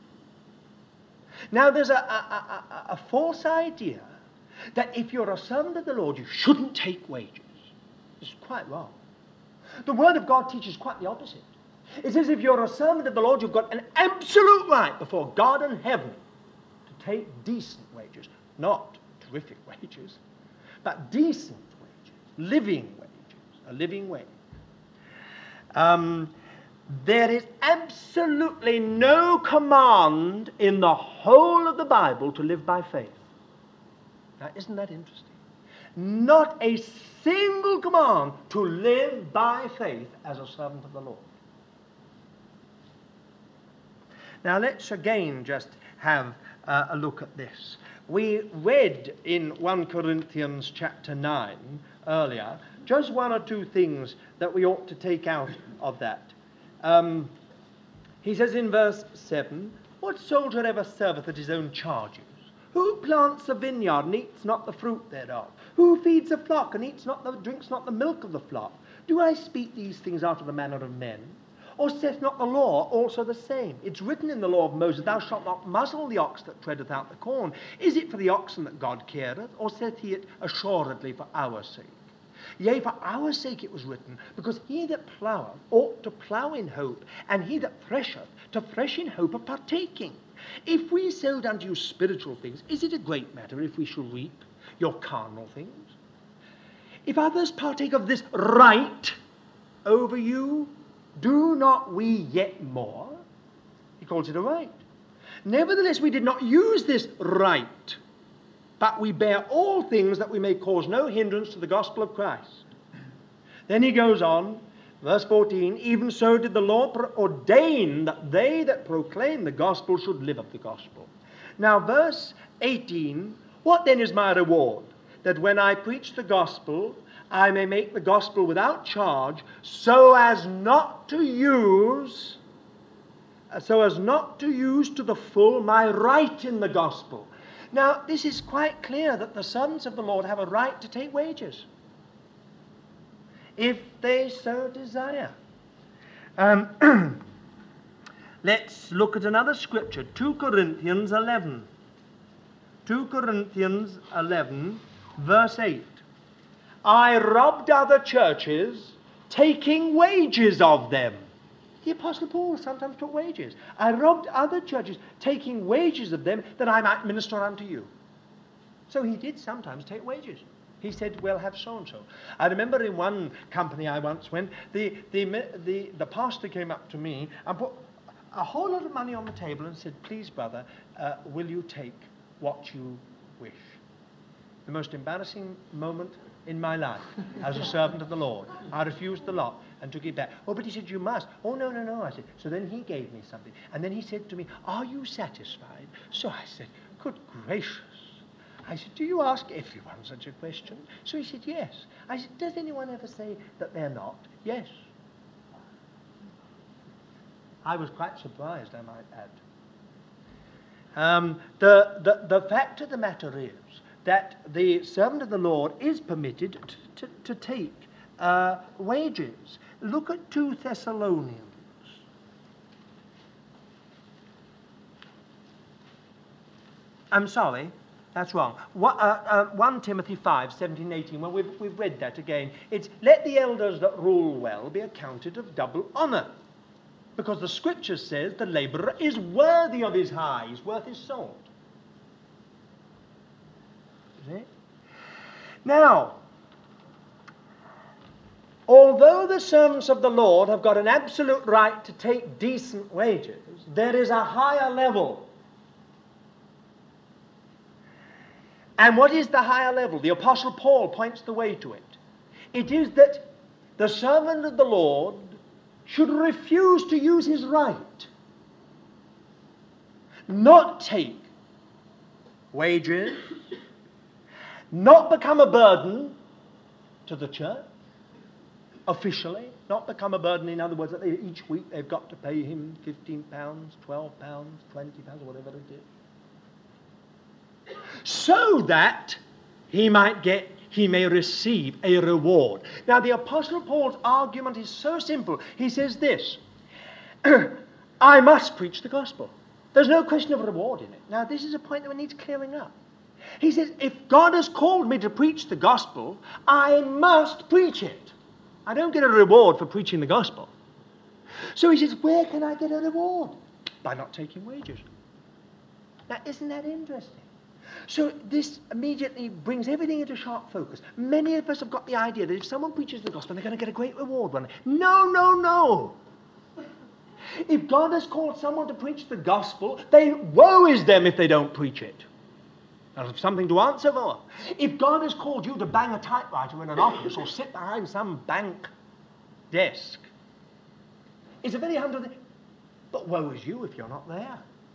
Now, there's a, a, a, a false idea that if you're a servant of the Lord, you shouldn't take wages. It's quite wrong. The Word of God teaches quite the opposite. It says if you're a servant of the Lord, you've got an absolute right before God and heaven to take decent wages. Not terrific wages, but decent wages, living wages, a living wage. Um, there is absolutely no command in the whole of the Bible to live by faith. Now, isn't that interesting? Not a single command to live by faith as a servant of the Lord. Now, let's again just have uh, a look at this. We read in First Corinthians chapter nine earlier just one or two things that we ought to take out of that. Um, he says in verse seven, "What soldier ever serveth at his own charges? Who plants a vineyard and eats not the fruit thereof? Who feeds a flock and eats not the, drinks not the milk of the flock? Do I speak these things out of the manner of men? Or saith not the law also the same? It's written in the law of Moses, Thou shalt not muzzle the ox that treadeth out the corn. Is it for the oxen that God careth? Or saith he it assuredly for our sake? Yea, for our sake it was written, because he that ploweth ought to plow in hope, and he that thresheth to thresh in hope of partaking. If we sowed unto you spiritual things, is it a great matter if we shall reap your carnal things? If others partake of this right over you, do not we yet more?" He calls it a right. "Nevertheless, we did not use this right, but we bear all things that we may cause no hindrance to the gospel of Christ." Then he goes on, verse fourteen, "Even so did the Lord ordain that they that proclaim the gospel should live of the gospel." Now, verse eighteen, "What then is my reward? That when I preach the gospel, I may make the gospel without charge, so as not to use, so as not to use to the full my right in the gospel." Now, this is quite clear that the servants of the Lord have a right to take wages, if they so desire. Um, let's look at another scripture, Second Corinthians eleven. Second Corinthians eleven, verse eight. "I robbed other churches, taking wages of them." The Apostle Paul sometimes took wages. "I robbed other churches, taking wages of them, that I might minister unto you." So he did sometimes take wages. He said, "Well, have so-and-so." I remember in one company I once went, the, the, the, the pastor came up to me and put a whole lot of money on the table and said, "Please, brother, uh, will you take what you wish?" The most embarrassing moment in my life as a servant of the Lord. I refused the lot and took it back. "Oh, but he said, you must." "Oh, no, no, no," I said. So then he gave me something. And then he said to me, "Are you satisfied?" So I said, "Good gracious." I said, "Do you ask everyone such a question?" So he said, "Yes." I said, "Does anyone ever say that they're not?" "Yes." I was quite surprised, I might add. Um, the, the, the fact of the matter is that the servant of the Lord is permitted to, to, to take uh, wages. Look at Second Thessalonians. I'm sorry, that's wrong. One, uh, uh, First Timothy five, seventeen, eighteen. Well, we've, we've read that again. It's, "Let the elders that rule well be accounted of double honour, because the Scripture says the labourer is worthy of his hire, he's worth his salt." See? Now, although the servants of the Lord have got an absolute right to take decent wages, there is a higher level. And what is the higher level? The Apostle Paul points the way to it. It is that the servant of the Lord should refuse to use his right, not take wages, not become a burden to the church officially, not become a burden, in other words, that they, each week they've got to pay him fifteen pounds, twelve pounds, twenty pounds, whatever it is, so that he might get, he may receive a reward. Now the Apostle Paul's argument is so simple. He says this, I must preach the gospel. There's no question of reward in it. Now this is a point that needs clearing up. He says, if God has called me to preach the gospel, I must preach it. I don't get a reward for preaching the gospel. So he says, where can I get a reward? By not taking wages. Now isn't that interesting? So this immediately brings everything into sharp focus. Many of us have got the idea that if someone preaches the gospel, they're going to get a great reward one day. No, no, no. If God has called someone to preach the gospel, then woe is them if they don't preach it. That's something to answer for. If God has called you to bang a typewriter in an office or sit behind some bank desk, it's a very humble thing. But woe is you if you're not there.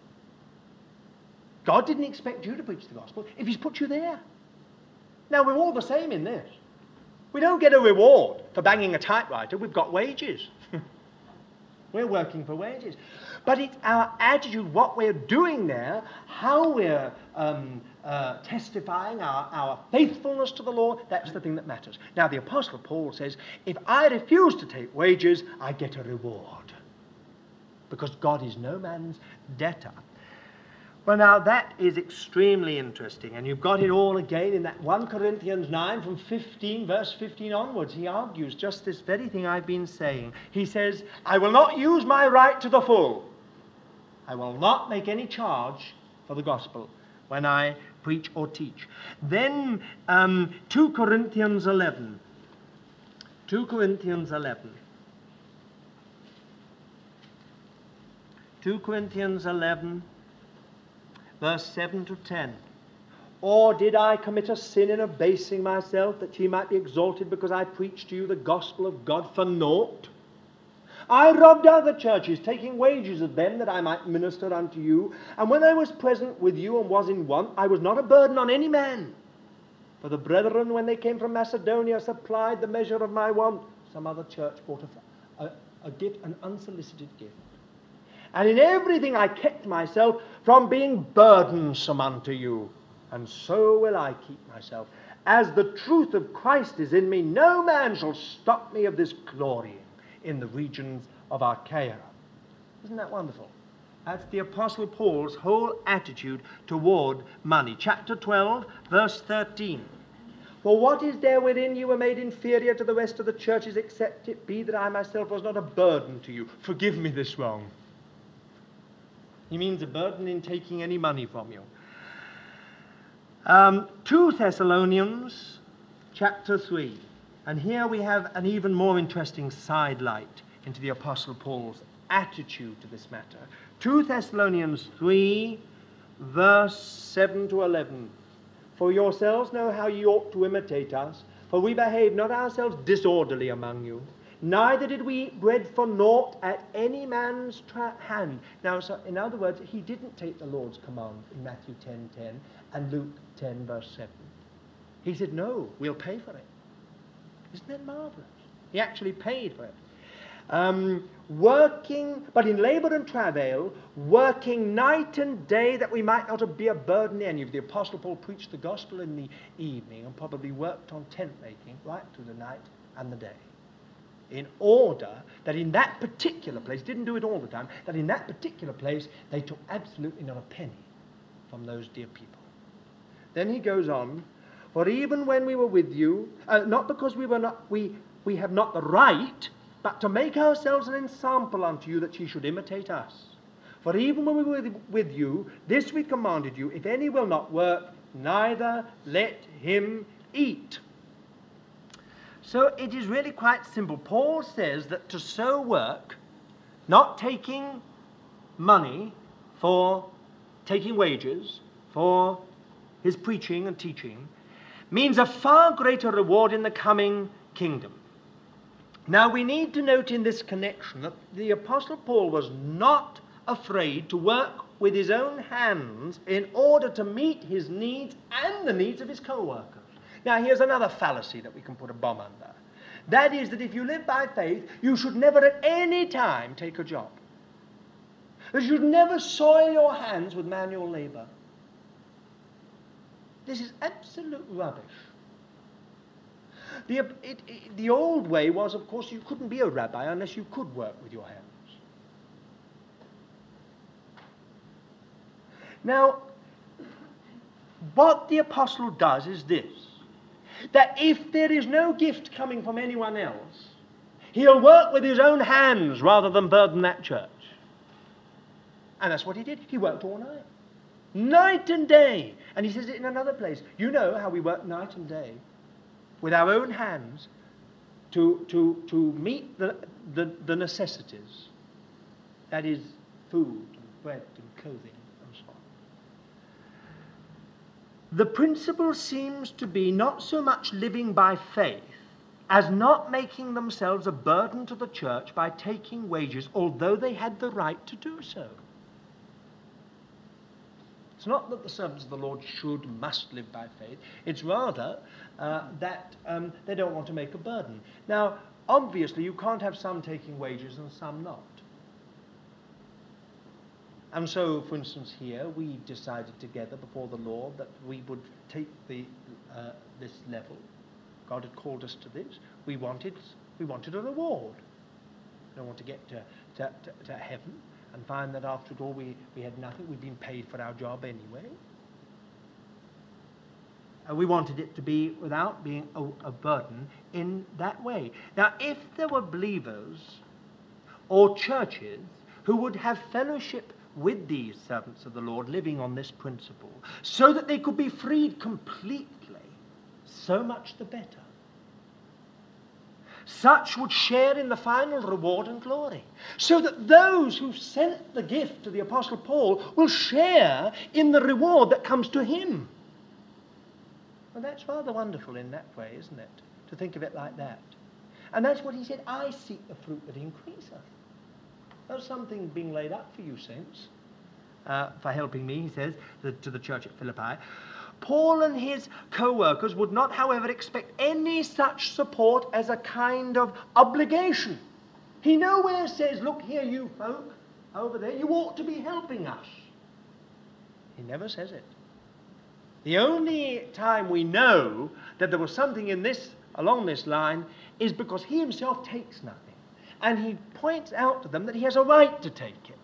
God didn't expect you to preach the gospel if he's put you there. Now, we're all the same in this. We don't get a reward for banging a typewriter. We've got wages. We're working for wages. But it's our attitude, what we're doing there, how we're um, uh, testifying our, our faithfulness to the Lord, that's the thing that matters. Now, the Apostle Paul says, if I refuse to take wages, I get a reward. Because God is no man's debtor. Well, now, that is extremely interesting, and you've got it all again in that First Corinthians nine from fifteen, verse fifteen onwards. He argues just this very thing I've been saying. He says, I will not use my right to the full. I will not make any charge for the gospel when I preach or teach. Then um, Second Corinthians eleven. Second Corinthians eleven. Second Corinthians eleven. Verse seven to ten. Or did I commit a sin in abasing myself, that ye might be exalted because I preached to you the gospel of God for naught? I robbed other churches, taking wages of them, that I might minister unto you. And when I was present with you and was in want, I was not a burden on any man. For the brethren, when they came from Macedonia, supplied the measure of my want. Some other church brought a, a, a gift, an unsolicited gift. And in everything I kept myself from being burdensome unto you. And so will I keep myself. As the truth of Christ is in me, no man shall stop me of this glorying in the regions of Achaia. Isn't that wonderful? That's the Apostle Paul's whole attitude toward money. Chapter twelve, verse thirteen. For what is there wherein you were made inferior to the rest of the churches, except it be that I myself was not a burden to you? Forgive me this wrong. He means a burden in taking any money from you. Um, Second Thessalonians chapter three. And here we have an even more interesting sidelight into the Apostle Paul's attitude to this matter. Second Thessalonians three, verse seven to eleven. For yourselves know how ye ought to imitate us, for we behaved not ourselves disorderly among you, neither did we eat bread for naught at any man's tra- hand. Now, so in other words, he didn't take the Lord's command in Matthew ten ten and Luke ten, verse seven. He said, no, we'll pay for it. Isn't that marvelous? He actually paid for it. Um, working, but in labor and travail, working night and day, that we might not be a burden to any of you. The Apostle Paul preached the gospel in the evening and probably worked on tent making right through the night and the day, in order that in that particular place, didn't do it all the time, that in that particular place they took absolutely not a penny from those dear people. Then he goes on, for even when we were with you, uh, not because we were not, we, we have not the right, but to make ourselves an ensample unto you, that ye should imitate us. For even when we were with you, this we commanded you, if any will not work, neither let him eat. So it is really quite simple. Paul says that to so work, not taking money for taking wages for his preaching and teaching, means a far greater reward in the coming kingdom. Now we need to note in this connection that the Apostle Paul was not afraid to work with his own hands in order to meet his needs and the needs of his co-workers. Now here's another fallacy that we can put a bomb under. That is that if you live by faith, you should never at any time take a job. You should never soil your hands with manual labor. This is absolute rubbish. The, it, it, the old way was, of course, you couldn't be a rabbi unless you could work with your hands. Now, what the apostle does is this, that if there is no gift coming from anyone else, he'll work with his own hands rather than burden that church. And that's what he did. He worked all night. Night and day. And he says it in another place. You know how we work night and day with our own hands to, to, to meet the, the, the necessities. That is food and bread and clothing and so on. The principle seems to be not so much living by faith as not making themselves a burden to the church by taking wages, although they had the right to do so. It's not that the servants of the Lord should, must live by faith. It's rather uh, that um, they don't want to make a burden. Now, obviously, you can't have some taking wages and some not. And so, for instance, here, we decided together before the Lord that we would take the, uh, this level. God had called us to this. We wanted, we wanted a reward. We don't want to get to, to, to, to heaven and find that after all we, we had nothing. We'd been paid for our job anyway. Uh, we wanted it to be without being a, a burden in that way. Now, if there were believers or churches who would have fellowship with these servants of the Lord living on this principle so that they could be freed completely, so much the better. Such would share in the final reward and glory, so that those who sent the gift to the Apostle Paul will share in the reward that comes to him. Well, that's rather wonderful in that way, isn't it? To think of it like that. And that's what he said, I seek the fruit that increaseth. There's something being laid up for you, saints, uh, for helping me, he says, to, to the church at Philippi. Paul and his co-workers would not, however, expect any such support as a kind of obligation. He nowhere says, look here, you folk over there, you ought to be helping us. He never says it. The only time we know that there was something in this, along this line, is because he himself takes nothing. And he points out to them that he has a right to take it.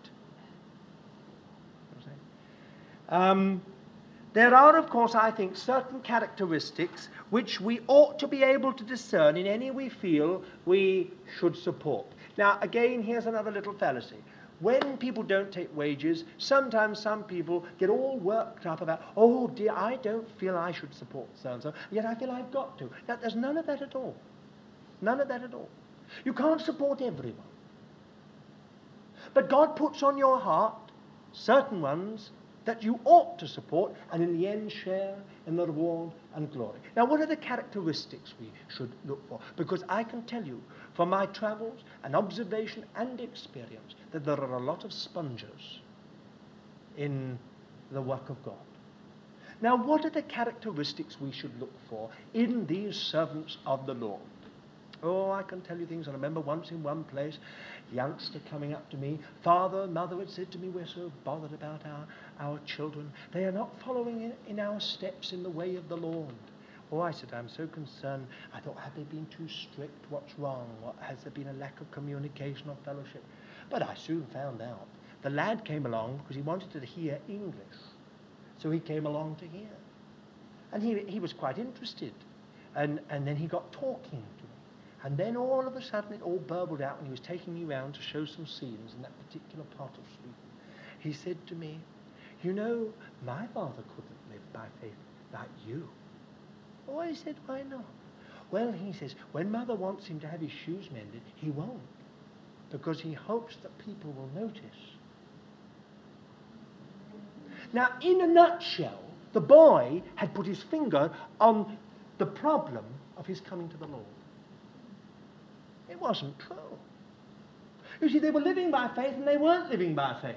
Um... There are, of course, I think, certain characteristics which we ought to be able to discern in any we feel we should support. Now, again, here's another little fallacy. When people don't take wages, sometimes some people get all worked up about, oh dear, I don't feel I should support so-and-so, yet I feel I've got to. Now, there's none of that at all. None of that at all. You can't support everyone. But God puts on your heart certain ones that you ought to support, and in the end share in the reward and glory. Now, what are the characteristics we should look for? Because I can tell you, from my travels and observation and experience, that there are a lot of sponges in the work of God. Now, what are the characteristics we should look for in these servants of the Lord? Oh, I can tell you things. I remember once in one place, a youngster coming up to me, father, mother had said to me, we're so bothered about our, our children. They are not following in, in our steps in the way of the Lord. Oh, I said, I'm so concerned. I thought, have they been too strict? What's wrong? What, has there been a lack of communication or fellowship? But I soon found out. The lad came along because he wanted to hear English. So he came along to hear. And he, he was quite interested. And, and then he got talking to me. And then all of a sudden it all burbled out when he was taking me round to show some scenes in that particular part of Sweden. He said to me, you know, my father couldn't live by faith like you. Oh, I said, why not? Well, he says, when mother wants him to have his shoes mended, he won't, because he hopes that people will notice. Now, in a nutshell, the boy had put his finger on the problem of his coming to the Lord. It wasn't true. You see, they were living by faith and they weren't living by faith.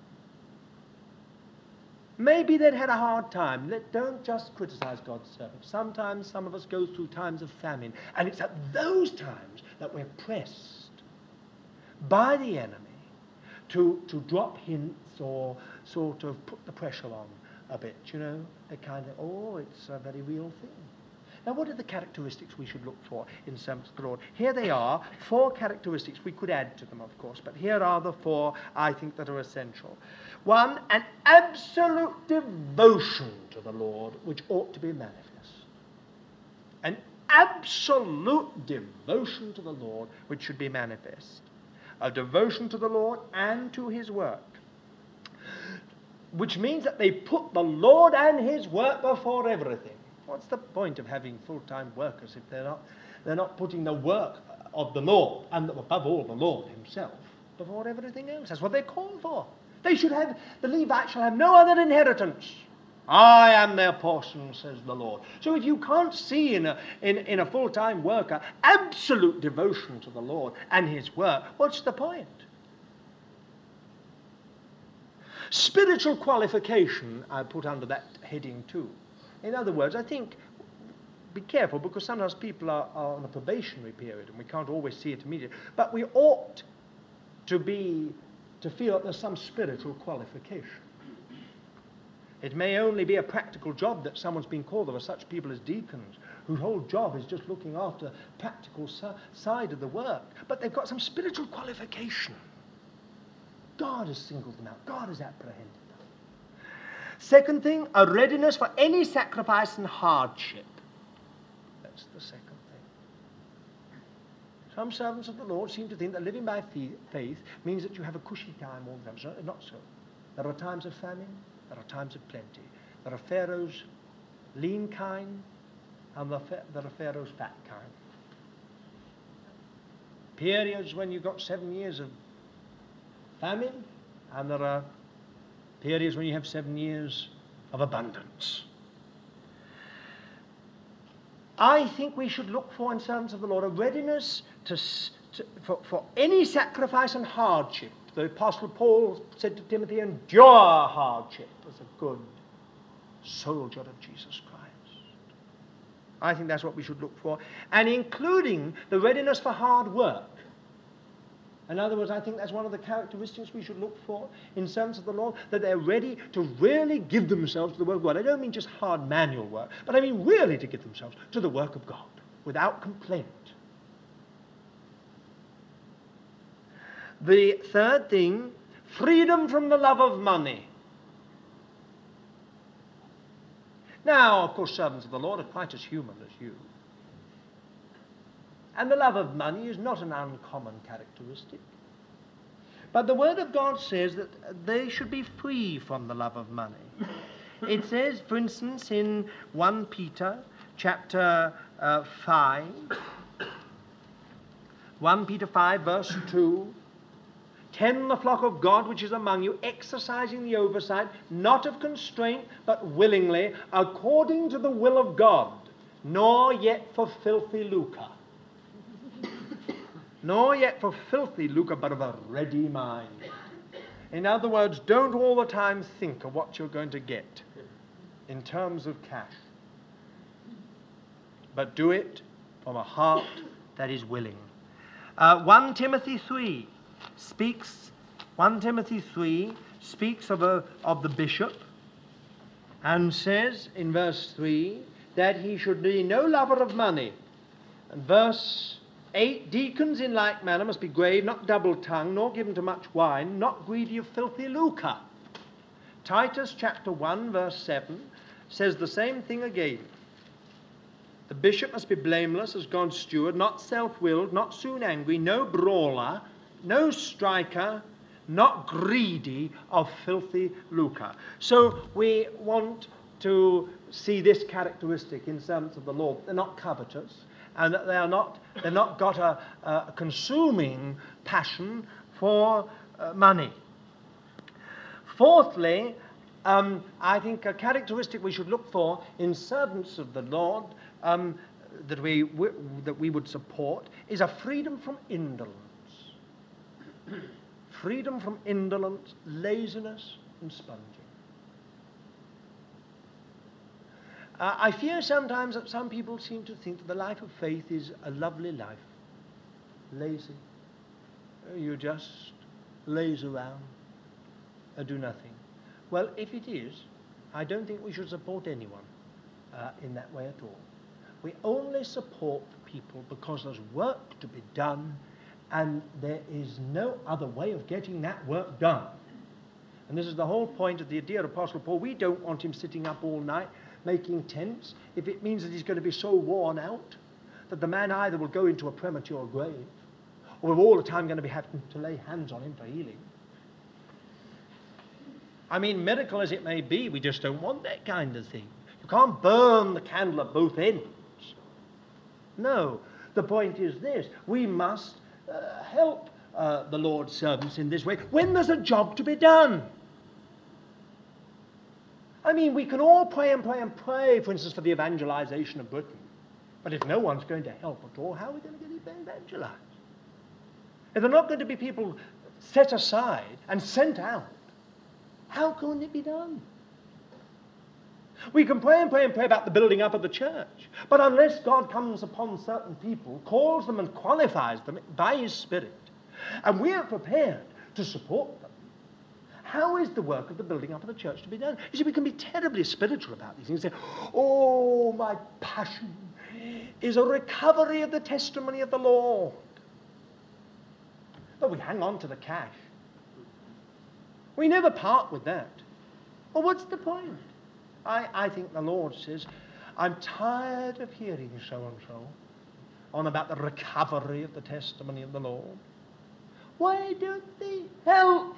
Maybe they'd had a hard time. Let, don't just criticize God's servants. Sometimes some of us go through times of famine, and it's at those times that we're pressed by the enemy to, to drop hints or sort of put the pressure on a bit, you know, a kind of, oh, it's a very real thing. Now, what are the characteristics we should look for in servants of the Lord? Here they are, four characteristics. We could add to them, of course, but here are the four, I think, that are essential. One, an absolute devotion to the Lord, which ought to be manifest. An absolute devotion to the Lord, which should be manifest. A devotion to the Lord and to his work, which means that they put the Lord and his work before everything. What's the point of having full-time workers if they're not, they're not putting the work of the Lord, and above all the Lord himself, before everything else? That's what they're called for. They should have, the Levites shall have no other inheritance. I am their portion, says the Lord. So if you can't see in a, in, in a full-time worker absolute devotion to the Lord and his work, what's the point? Spiritual qualification, I put under that heading too. In other words, I think, be careful, because sometimes people are, are on a probationary period and we can't always see it immediately. But we ought to be, to feel that there's some spiritual qualification. It may only be a practical job that someone's been called. There are such people as deacons whose whole job is just looking after practical si- side of the work. But they've got some spiritual qualification. God has singled them out. God has apprehended them. Second thing, a readiness for any sacrifice and hardship. That's the second thing. Some servants of the Lord seem to think that living by faith means that you have a cushy time all the time. It's not so. There are times of famine. There are times of plenty. There are Pharaoh's lean kind, and there are Pharaoh's fat kind. Periods when you've got seven years of famine, and there are periods when you have seven years of abundance. I think we should look for in servants of the Lord a readiness to, to, for, for any sacrifice and hardship. The Apostle Paul said to Timothy, endure hardship as a good soldier of Jesus Christ. I think that's what we should look for. And including the readiness for hard work. In other words, I think that's one of the characteristics we should look for in servants of the Lord, that they're ready to really give themselves to the work of God. I don't mean just hard manual work, but I mean really to give themselves to the work of God without complaint. The third thing, freedom from the love of money. Now, of course, servants of the Lord are quite as human as you. And the love of money is not an uncommon characteristic. But the Word of God says that they should be free from the love of money. It says, for instance, in First Peter chapter uh, five, First Peter five, verse two, tend the flock of God which is among you, exercising the oversight, not of constraint, but willingly, according to the will of God, nor yet for filthy lucre. Nor yet for filthy lucre, but of a ready mind. In other words, don't all the time think of what you're going to get in terms of cash, but do it from a heart that is willing. Uh, First Timothy three speaks. First Timothy three speaks of a of the bishop, and says in verse three that he should be no lover of money. And verse eight, deacons in like manner must be grave, not double-tongued, nor given to much wine, not greedy of filthy lucre. Titus chapter one, verse seven, says the same thing again. The bishop must be blameless as God's steward, not self-willed, not soon angry, no brawler, no striker, not greedy of filthy lucre. So we want to see this characteristic in servants of the Lord. They're not covetous, and that they are not, they're not got a, a consuming passion for uh, money. Fourthly, um, I think a characteristic we should look for in servants of the Lord, um, that we, we that we would support is a freedom from indolence. Freedom from indolence, laziness, and sponging. Uh, I fear sometimes that some people seem to think that the life of faith is a lovely life. Lazy. Uh, You just laze around and do nothing. Well, if it is, I don't think we should support anyone uh, in that way at all. We only support people because there's work to be done, and there is no other way of getting that work done. And this is the whole point of the dear Apostle Paul. We don't want him sitting up all night making tents if it means that he's going to be so worn out that the man either will go into a premature grave or we're all the time going to be having to lay hands on him for healing. I mean, miracle as it may be, we just don't want that kind of thing. You can't burn the candle at both ends. No, the point is this. We must uh, help uh, the Lord's servants in this way when there's a job to be done. I mean, we can all pray and pray and pray, for instance, for the evangelization of Britain. But if no one's going to help at all, how are we going to get it evangelized? If there are not going to be people set aside and sent out, how can it be done? We can pray and pray and pray about the building up of the church, but unless God comes upon certain people, calls them and qualifies them by his Spirit, and we are prepared to support them, how is the work of the building up of the church to be done? You see, we can be terribly spiritual about these things. Say, oh, my passion is a recovery of the testimony of the Lord. But we hang on to the cash. We never part with that. Well, what's the point? I, I think the Lord says, I'm tired of hearing so-and-so on about the recovery of the testimony of the Lord. Why don't they help?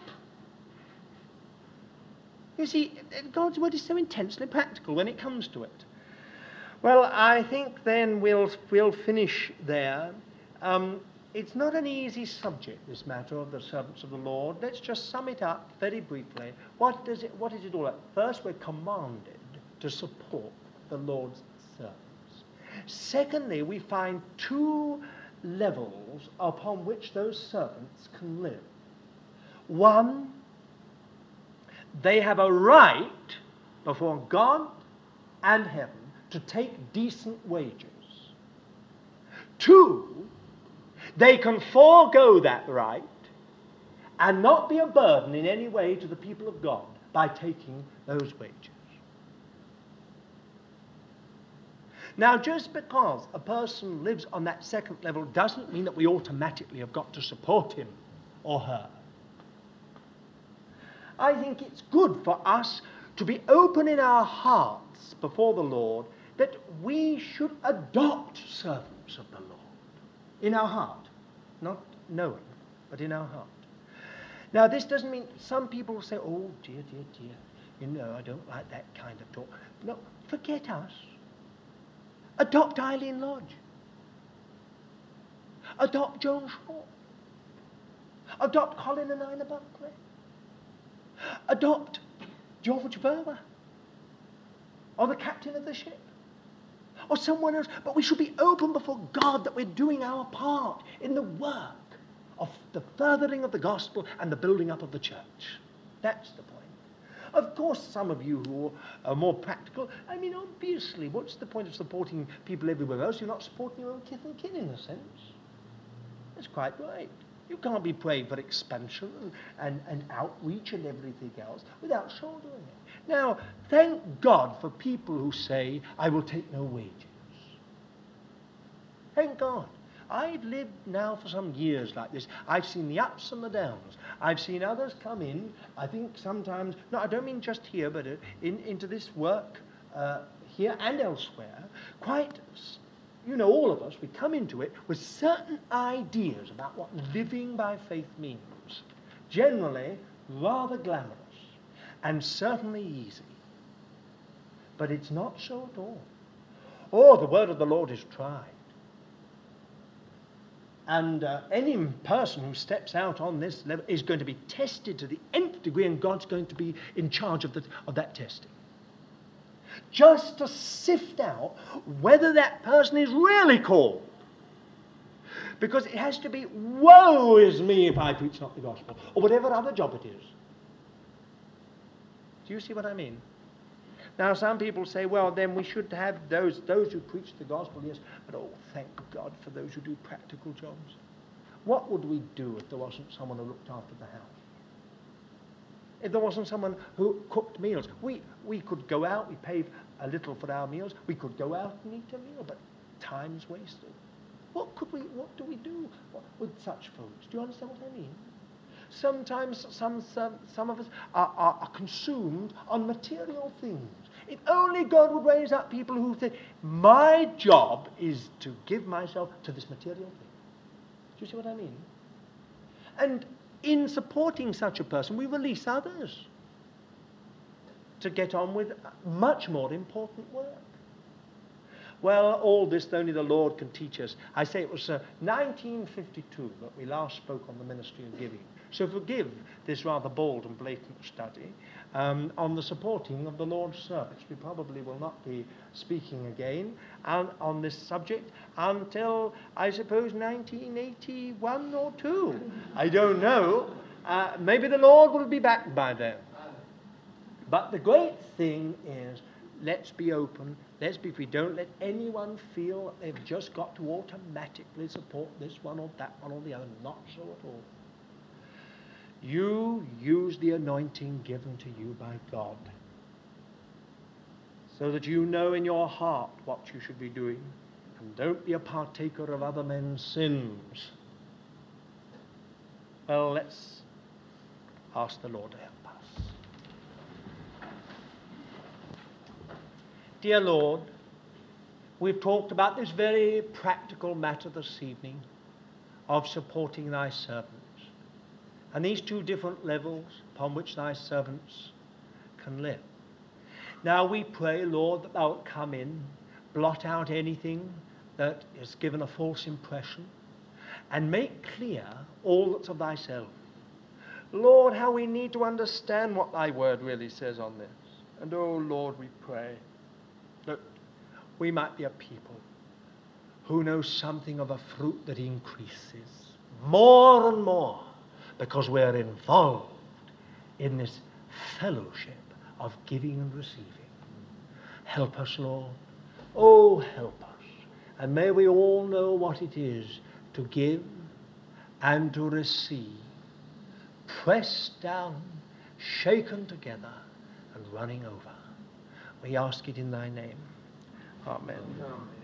You see, God's word is so intensely practical when it comes to it. Well, I think then we'll, we'll finish there. Um, it's not an easy subject, this matter of the servants of the Lord. Let's just sum it up very briefly. What does it, what is it all about? First, we're commanded to support the Lord's servants. Secondly, we find two levels upon which those servants can live. One, they have a right before God and heaven to take decent wages. Two, they can forego that right and not be a burden in any way to the people of God by taking those wages. Now, just because a person lives on that second level doesn't mean that we automatically have got to support him or her. I think it's good for us to be open in our hearts before the Lord that we should adopt servants of the Lord in our heart, not knowing, but in our heart. Now, this doesn't mean some people say, oh, dear, dear, dear, you know, I don't like that kind of talk. No, forget us. Adopt Eileen Lodge. Adopt Joan Shaw. Adopt Colin and Ina Buckley. Adopt George Verwer. Or the captain of the ship. Or someone else. But we should be open before God that we're doing our part in the work of the furthering of the gospel and the building up of the church. That's the point. Of course, some of you who are more practical, I mean, obviously, what's the point of supporting people everywhere else? You're not supporting your own kith and kin in a sense. That's quite right. You can't be praying for expansion and, and, and outreach and everything else without shouldering it. Now, thank God for people who say, I will take no wages. Thank God. I've lived now for some years like this. I've seen the ups and the downs. I've seen others come in, I think sometimes, no, I don't mean just here, but in, into this work uh, here and elsewhere, quite, you know, all of us, we come into it with certain ideas about what living by faith means. Generally, rather glamorous and certainly easy. But it's not so at all. Oh, the word of the Lord is tried. And uh, any person who steps out on this level is going to be tested to the nth degree, and God's going to be in charge of, the, of that testing. just to sift out whether that person is really called. Because it has to be, woe is me if I preach not the gospel, or whatever other job it is. Do you see what I mean? Now, some people say, well, then we should have those, those who preach the gospel, yes, but oh, thank God for those who do practical jobs. What would we do if there wasn't someone who looked after the house? If there wasn't someone who cooked meals? We, we could go out, we pay a little for our meals, we could go out and eat a meal, but time's wasted. What could we, what do we do with such folks? Do you understand what I mean? Sometimes some, some, some of us are, are, are consumed on material things. If only God would raise up people who say, my job is to give myself to this material thing. Do you see what I mean? And in supporting such a person, we release others to get on with much more important work. Well, all this only the Lord can teach us. I say it was uh, nineteen fifty-two that we last spoke on the ministry of giving. So forgive this rather bold and blatant study um, on the supporting of the Lord's service. We probably will not be speaking again on, on this subject until, I suppose, nineteen eighty-one or two. I don't know. Uh, maybe the Lord will be back by then. But the great thing is, let's be open. Let's be free. Don't let anyone feel that they've just got to automatically support this one or that one or the other. Not so at all. You use the anointing given to you by God, so that you know in your heart what you should be doing, and don't be a partaker of other men's sins. Well, let's ask the Lord to help us. Dear Lord, we've talked about this very practical matter this evening of supporting thy servants, and these two different levels upon which thy servants can live. Now we pray, Lord, that thou wilt come in, blot out anything that has given a false impression, and make clear all that's of thyself. Lord, how we need to understand what thy word really says on this. And oh Lord, we pray that we might be a people who know something of a fruit that increases more and more, because we're involved in this fellowship of giving and receiving. Help us, Lord. Oh, help us. And may we all know what it is to give and to receive, pressed down, shaken together, and running over. We ask it in thy name. Amen. Amen.